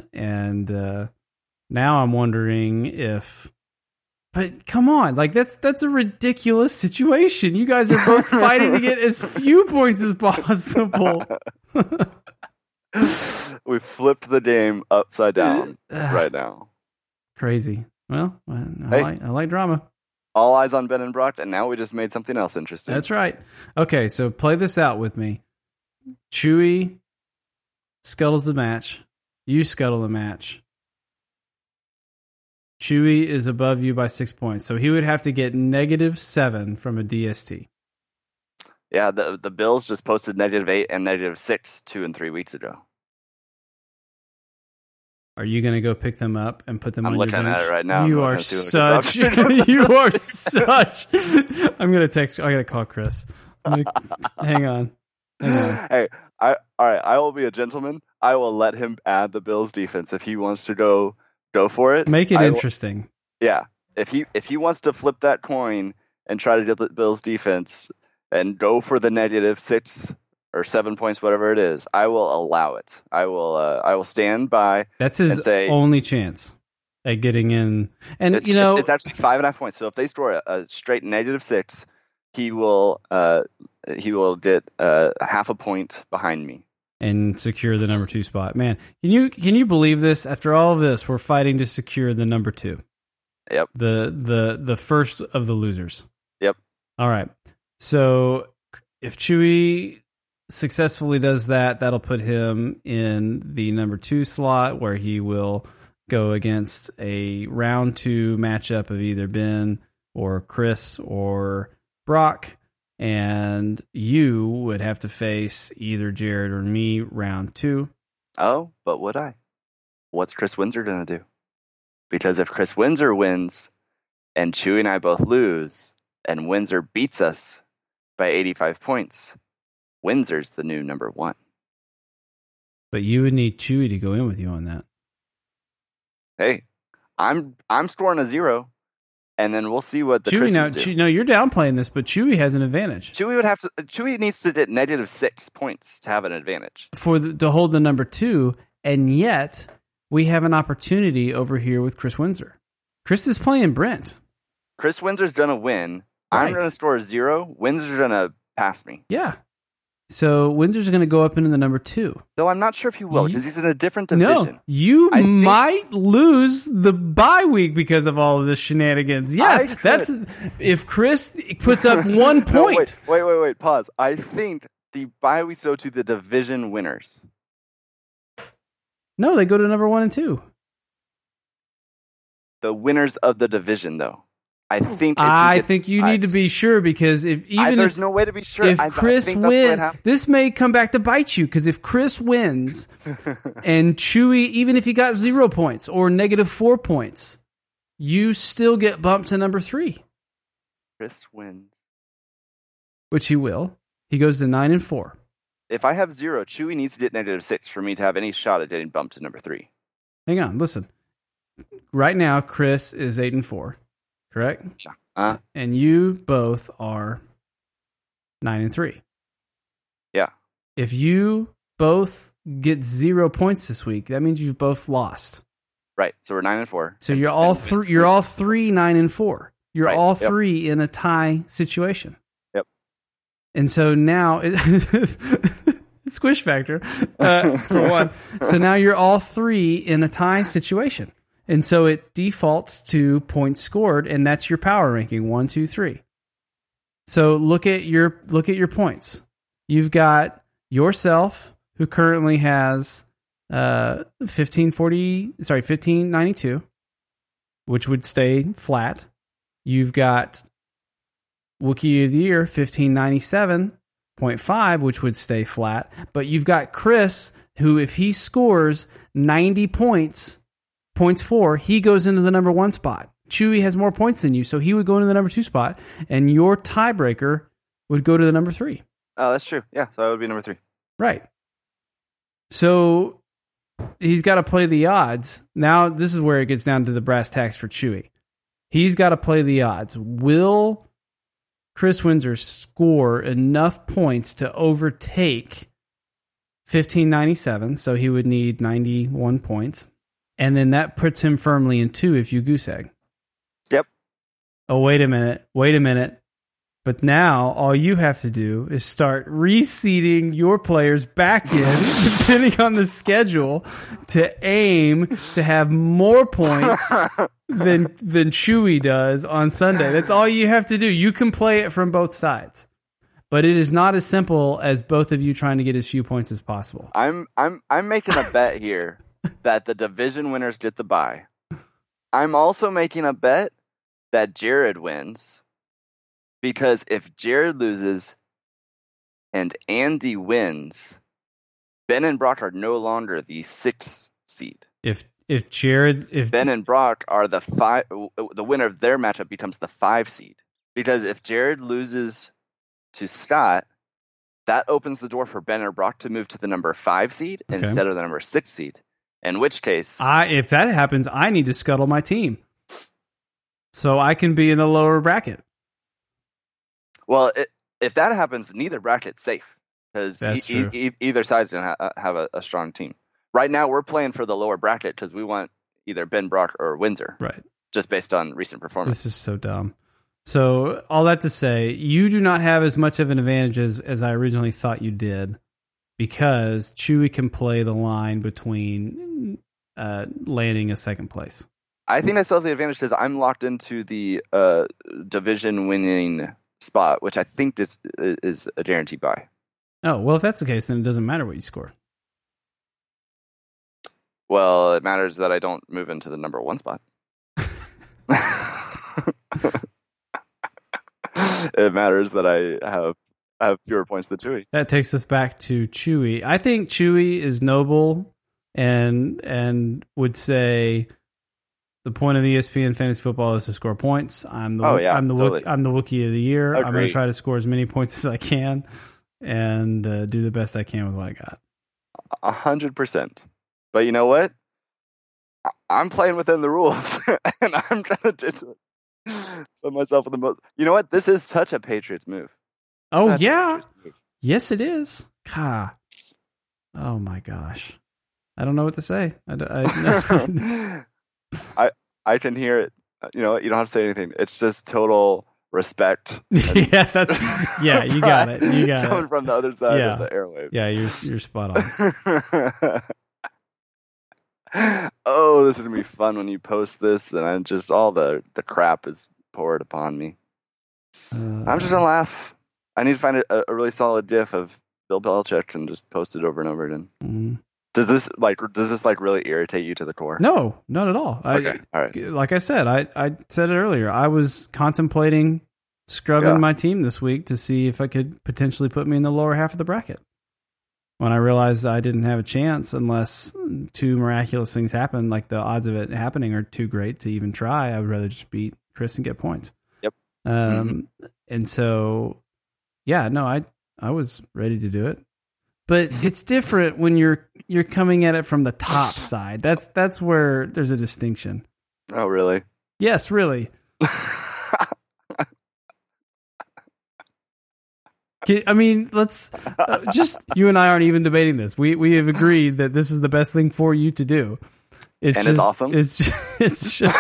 I'm wondering if... But come on, like that's a ridiculous situation. You guys are both fighting to get as few points as possible. We flipped the game upside down right now. Crazy. Well, I like drama. All eyes on Ben and Brock, and now we just made something else interesting. That's right. Okay, so play this out with me. Chewie scuttles the match. You scuttle the match. Chewie is above you by 6 points, so he would have to get -7 from a DST. Yeah, the Bills just posted -8 and -6 2 and 3 weeks ago. Are you going to go pick them up and put them on your bench? I'm looking at it right now. You are such... you are such... I'm going to text... I got to call Chris. Hang on. Hey, all right. I will be a gentleman. I will let him add the Bills defense if he wants to go for it. Make it interesting. Yeah. If he wants to flip that coin and try to do the Bills defense and go for the -6 or 7 points, whatever it is, I will allow it. I will stand by. That's his only chance at getting in. And it's actually 5.5 points. So if they score a straight -6, he will get 0.5 point behind me and secure the number 2 spot. Man, can you believe this? After all of this, we're fighting to secure the number 2. Yep. The first of the losers. Yep. All right. So if Chewie successfully does that, that'll put him in the number 2 slot, where he will go against a round 2 matchup of either Ben or Chris or Brock, and you would have to face either Jared or me round 2. Oh, but would I? What's Chris Windsor gonna do? Because if Chris Windsor wins and Chewie and I both lose and Windsor beats us by 85 points, Windsor's the new number 1. But you would need Chewie to go in with you on that. Hey, I'm scoring a 0, and then we'll see what the Chris's do. No, you're downplaying this, but Chewie has an advantage. Chewie needs to get -6 points to have an advantage to hold the number 2, and yet we have an opportunity over here with Chris Windsor. Chris is playing Brent. Chris Windsor's gonna win. Right. I'm gonna score a 0. Windsor's gonna pass me. Yeah. So Windsor's going to go up into the number 2. Though I'm not sure if he will, because he's in a different division. No, you might lose the bye week because of all of this shenanigans. Yes, that's if Chris puts up 1 point. No, wait. Pause. I think the bye weeks go to the division winners. No, they go to number 1 and 2. The winners of the division, though. I think you need to be sure, because there's no way to be sure. If Chris wins, this may come back to bite you, because if Chris wins and Chewy, even if he got 0 points or -4 points, you still get bumped to number 3. Chris wins, which he will. He goes to 9-4. If I have 0, Chewy needs to get -6 for me to have any shot at getting bumped to number 3. Hang on, listen. Right now, Chris is 8-4, correct? Yeah. And you both are 9-3. Yeah. If you both get 0 points this week, that means you've both lost. Right. So we're 9-4. So you're all three. You're all 3 9-4. You're right. all 3 in a tie situation. Yep. And so now squish factor for one. So now you're all 3 in a tie situation. And so it defaults to points scored, and that's your power ranking 1, 2, 3. So look at your points. You've got yourself, who currently has 1592, which would stay flat. You've got Wookiee of the Year 1597.5, which would stay flat. But you've got Chris, who, if he scores 90 points 4, he goes into the number 1 spot. Chewy has more points than you, so he would go into the number 2 spot, and your tiebreaker would go to the number 3. Oh, that's true. Yeah, so I would be number 3. Right. So he's got to play the odds. Now, this is where it gets down to the brass tacks for Chewy. He's got to play the odds. Will Chris Windsor score enough points to overtake 1597? So he would need 91 points. And then that puts him firmly in 2 if you goose egg. Yep. Oh, wait a minute. But now all you have to do is start reseeding your players back in, depending on the schedule, to aim to have more points than Chewy does on Sunday. That's all you have to do. You can play it from both sides, but it is not as simple as both of you trying to get as few points as possible. I'm making a bet here that the division winners get the bye. I'm also making a bet that Jared wins. Because if Jared loses and Andy wins, Ben and Brock are no longer the 6th seed. If Ben and Brock are the winner of their matchup becomes the 5 seed. Because if Jared loses to Scott, that opens the door for Ben or Brock to move to the number 5 seed instead of the number 6 seed. In which case, if that happens, I need to scuttle my team so I can be in the lower bracket. Well, if that happens, neither bracket's safe because either side's going to have a strong team. Right now, we're playing for the lower bracket because we want either Ben, Brock, or Windsor. Right. Just based on recent performance. This is so dumb. So all that to say, you do not have as much of an advantage as I originally thought you did, because Chewy can play the line between landing a second place. I think I still have the advantage because I'm locked into the division winning spot, which I think is a guaranteed bye. Oh, well, if that's the case, then it doesn't matter what you score. Well, it matters that I don't move into the number 1 spot. It matters that I have fewer points than Chewy. That takes us back to Chewy. I think Chewy is noble and would say the point of ESPN fantasy football is to score points. I'm the Wookiee of the Year. Agreed. I'm going to try to score as many points as I can and do the best I can with what I got. 100%. But you know what? I'm playing within the rules, and I'm trying to put myself in the most. You know what? This is such a Patriots move. Oh, such yeah. Yes, it is. God. Oh, my gosh. I don't know what to say. I can hear it. You know, you don't have to say anything. It's just total respect. Yeah, you got it. You got coming it from the other side of the airwaves. Yeah, you're spot on. Oh, this is gonna be fun when you post this, and I just all the crap is poured upon me. I'm just gonna laugh. I need to find a really solid GIF of Bill Belichick and just post it over and over again. Mm-hmm. Does this really irritate you to the core? No, not at all. Okay, all right. Like I said, I said it earlier. I was contemplating scrubbing my team this week to see if I could potentially put me in the lower half of the bracket. When I realized I didn't have a chance unless two miraculous things happen, like the odds of it happening are too great to even try, I would rather just beat Chris and get points. Yep. And so, yeah, no, I was ready to do it. But it's different when you're coming at it from the top side. That's where there's a distinction. Oh, really? Yes, really. I mean, let's just you and I aren't even debating this. We have agreed that this is the best thing for you to do. It's awesome. It's just.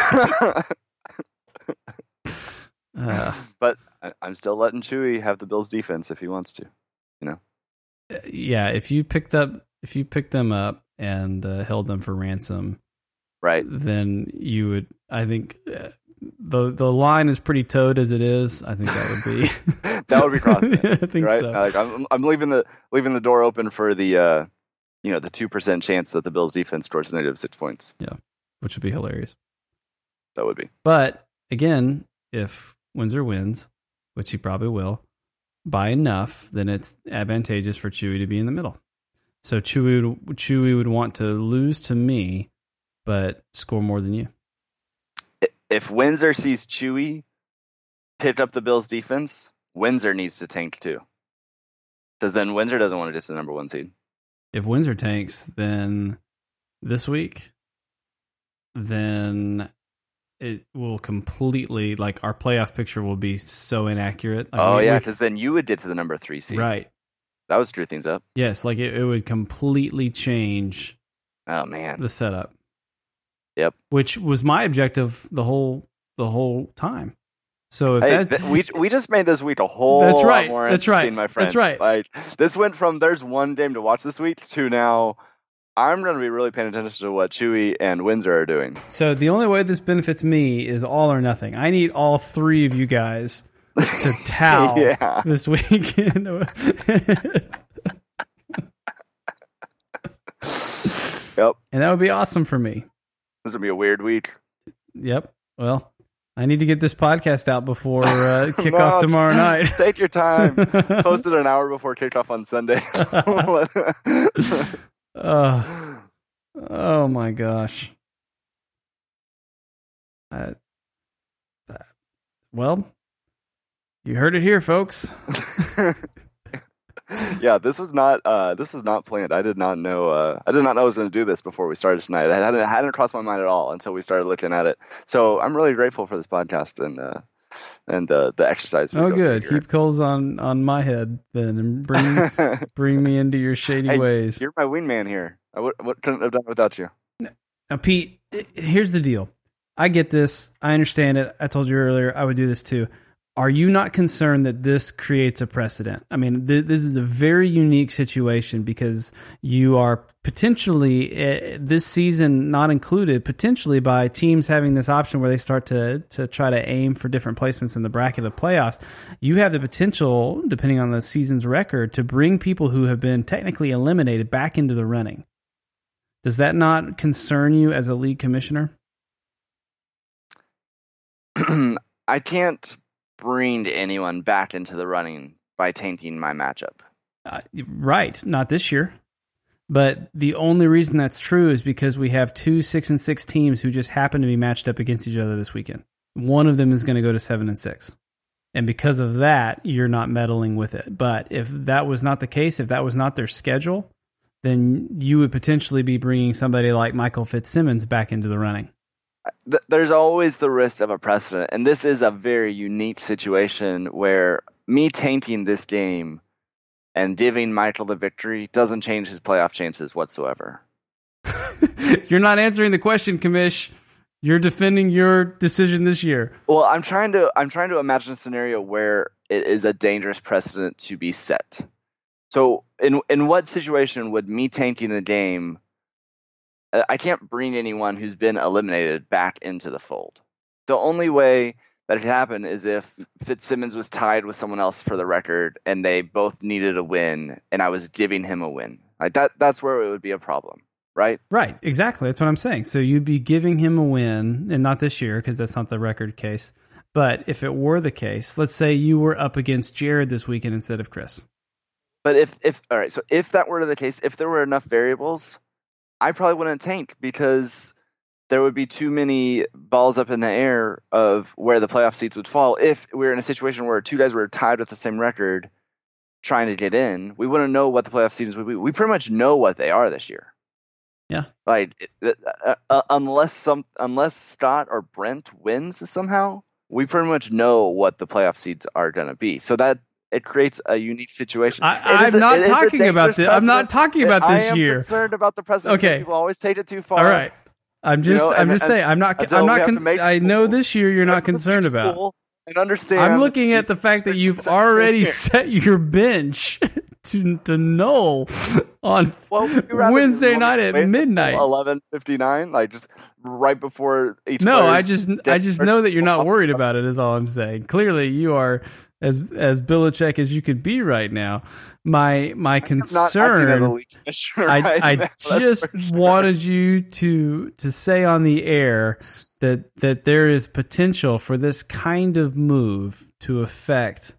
But I'm still letting Chewy have the Bills defense if he wants to. Yeah, if you picked them up and held them for ransom, right? Then you would. I think the line is pretty towed as it is. I think that would be crossing. I think right? so. Like I'm leaving the door open for the the 2% chance that the Bills defense scores -6 points. Yeah, which would be hilarious. That would be. But again, if Windsor wins, which he probably will, by enough, then it's advantageous for Chewy to be in the middle. So Chewy would want to lose to me, but score more than you. If Windsor sees Chewy pick up the Bills defense, Windsor needs to tank too. Because then Windsor doesn't want to ditch the number 1 seed. If Windsor tanks, then this week, then it will completely, like, our playoff picture will be so inaccurate. Because then you would get to the number 3 seed. Right. That would screw things up. Yes, like it would completely change the setup. Yep. Which was my objective the whole time. So we just made this week a whole lot more interesting, my friend. That's right. Like, this went from there's one game to watch this week to now I'm going to be really paying attention to what Chewy and Windsor are doing. So the only way this benefits me is all or nothing. I need all three of you guys to towel this week. Yep. And that would be awesome for me. This would be a weird week. Yep. Well, I need to get this podcast out before kickoff tomorrow night. Take your time. Post it an hour before kickoff on Sunday. Oh my gosh. Well, you heard it here, folks. Yeah, this was not planned. I did not know I was going to do this before we started tonight. It hadn't crossed my mind at all until we started looking at it. So I'm really grateful for this podcast and the exercise. Oh, good. Heap coals on my head then, and bring me into your shady ways. You're my wingman here. What couldn't have done without you? Now, Pete, here's the deal. I get this. I understand it. I told you earlier I would do this too. Are you not concerned that this creates a precedent? I mean, this is a very unique situation because you are potentially, this season not included, potentially by teams having this option where they start to try to aim for different placements in the bracket of playoffs. You have the potential, depending on the season's record, to bring people who have been technically eliminated back into the running. Does that not concern you as a league commissioner? I can't bring anyone back into the running by tainting my matchup. Right. Not this year. But the only reason that's true is because we have 2 6-6 teams who just happen to be matched up against each other this weekend. One of them is going to go to 7-6. And because of that, you're not meddling with it. But if that was not the case, if that was not their schedule, then you would potentially be bringing somebody like Michael Fitzsimmons back into the running. There's always the risk of a precedent, and this is a very unique situation where me tainting this game and giving Michael the victory doesn't change his playoff chances whatsoever. You're not answering the question, Commish. You're defending your decision this year. Well, I'm trying to imagine a scenario where it is a dangerous precedent to be set. So, in what situation would me tainting the game? I can't bring anyone who's been eliminated back into the fold. The only way that had happened is if Fitzsimmons was tied with someone else for the record and they both needed a win and I was giving him a win. Like that's where it would be a problem, right? Right, exactly. That's what I'm saying. So you'd be giving him a win, and not this year because that's not the record case. But if it were the case, let's say you were up against Jared this weekend instead of Chris. But if all right, so if that were the case, if there were enough variables, I probably wouldn't tank because there would be too many balls up in the air of where the playoff seats would fall. If we were in a situation where two guys were tied with the same record trying to get in, we wouldn't know what the playoff seeds would be. We pretty much know what they are this year. Yeah. Like unless Scott or Brent wins somehow, we pretty much know what the playoff seeds are going to be. So that it creates a unique situation. I'm not talking about this. I'm not talking about this year. I am concerned about the precedent. Okay. People always take it too far. All right. I'm just saying. I'm not. I know this year you're not concerned about. And understand. I'm looking at the fact that you've already set your bench to null on Wednesday night at midnight. 11:59, like just right before each. No, I just know that you're not worried about it. Is all I'm saying. Clearly, you are as Belichick as you could be right now. My concern. I just wanted you to say on the air that there is potential for this kind of move to affect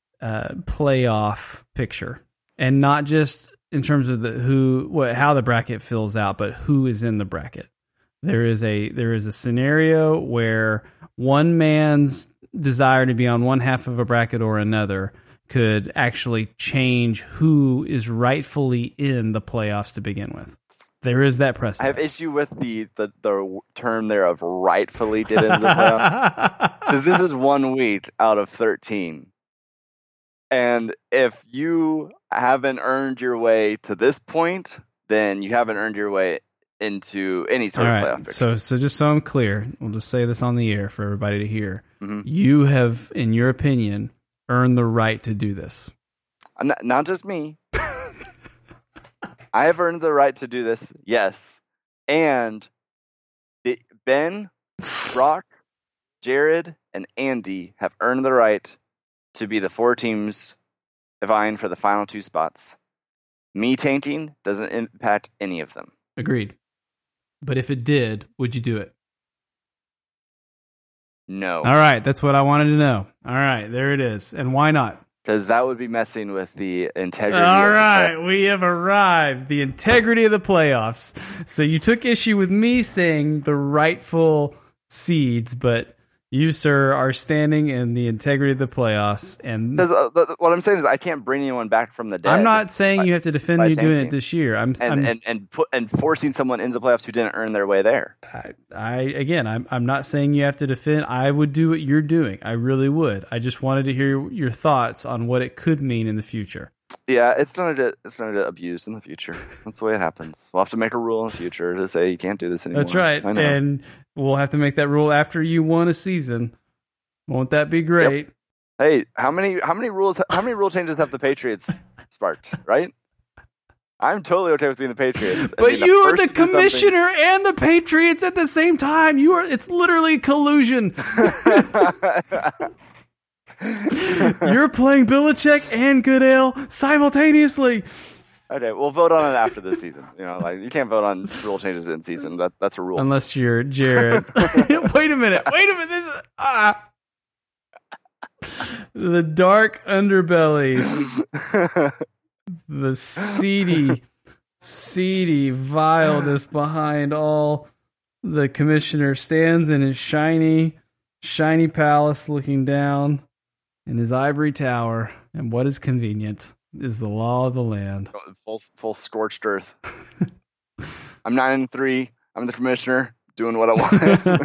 playoff picture, and not just in terms of how the bracket fills out, but who is in the bracket. There is a scenario where one man's desire to be on one half of a bracket or another could actually change who is rightfully in the playoffs to begin with. There is that precedent. I have issue with the term there of rightfully did into the playoffs. Because this is 1 week out of 13. And if you haven't earned your way to this point, then you haven't earned your way into any sort of playoff picture. So just so I'm clear, we'll just say this on the air for everybody to hear. Mm-hmm. You have, in your opinion, earned the right to do this. Not just me. I have earned the right to do this, yes. And Ben, Brock, Jared, and Andy have earned the right to be the 4 teams vying for the final 2 spots. Me tanking doesn't impact any of them. Agreed. But if it did, would you do it? No. All right, that's what I wanted to know. All right, there it is. And why not? Because that would be messing with the integrity. All right, we have arrived. The integrity of the playoffs. So you took issue with me saying the rightful seeds, but you, sir, are standing in the integrity of the playoffs. And what I'm saying is, I can't bring anyone back from the dead. I'm not saying you have to defend you doing it this year. I'm forcing someone into the playoffs who didn't earn their way there. I'm not saying you have to defend. I would do what you're doing. I really would. I just wanted to hear your thoughts on what it could mean in the future. Yeah, it's going to get abused in the future. That's the way it happens. We'll have to make a rule in the future to say you can't do this anymore. That's right. I know. And we'll have to make that rule after you won a season. Won't that be great? Yep. Hey, how many rule changes have the Patriots sparked, right? I'm totally okay with being the Patriots. But you are the commissioner and the Patriots at the same time. It's literally collusion. You're playing Belichick and Goodell simultaneously. Okay, we'll vote on it after this season. You can't vote on rule changes in season. That's a rule. Unless you're Jared. Wait a minute. The dark underbelly. The seedy vileness behind all the commissioner stands in his shiny palace looking down in his ivory tower, and what is convenient is the law of the land. Full scorched earth. I'm 9-3. I'm the commissioner doing what I want.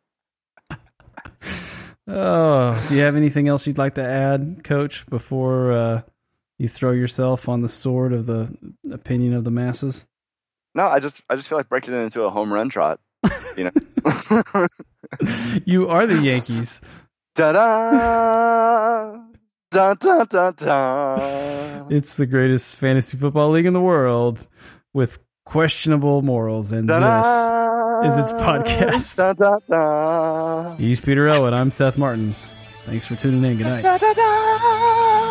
Oh, do you have anything else you'd like to add, Coach, before you throw yourself on the sword of the opinion of the masses? No, I just feel like breaking it into a home run trot. You are the Yankees. Da-da! Da, da, da, da. It's the greatest fantasy football league in the world with questionable morals, and da-da! is its podcast. Da, da, da. He's Peter Elwood. I'm Seth Martin. Thanks for tuning in. Good night. Da, da, da.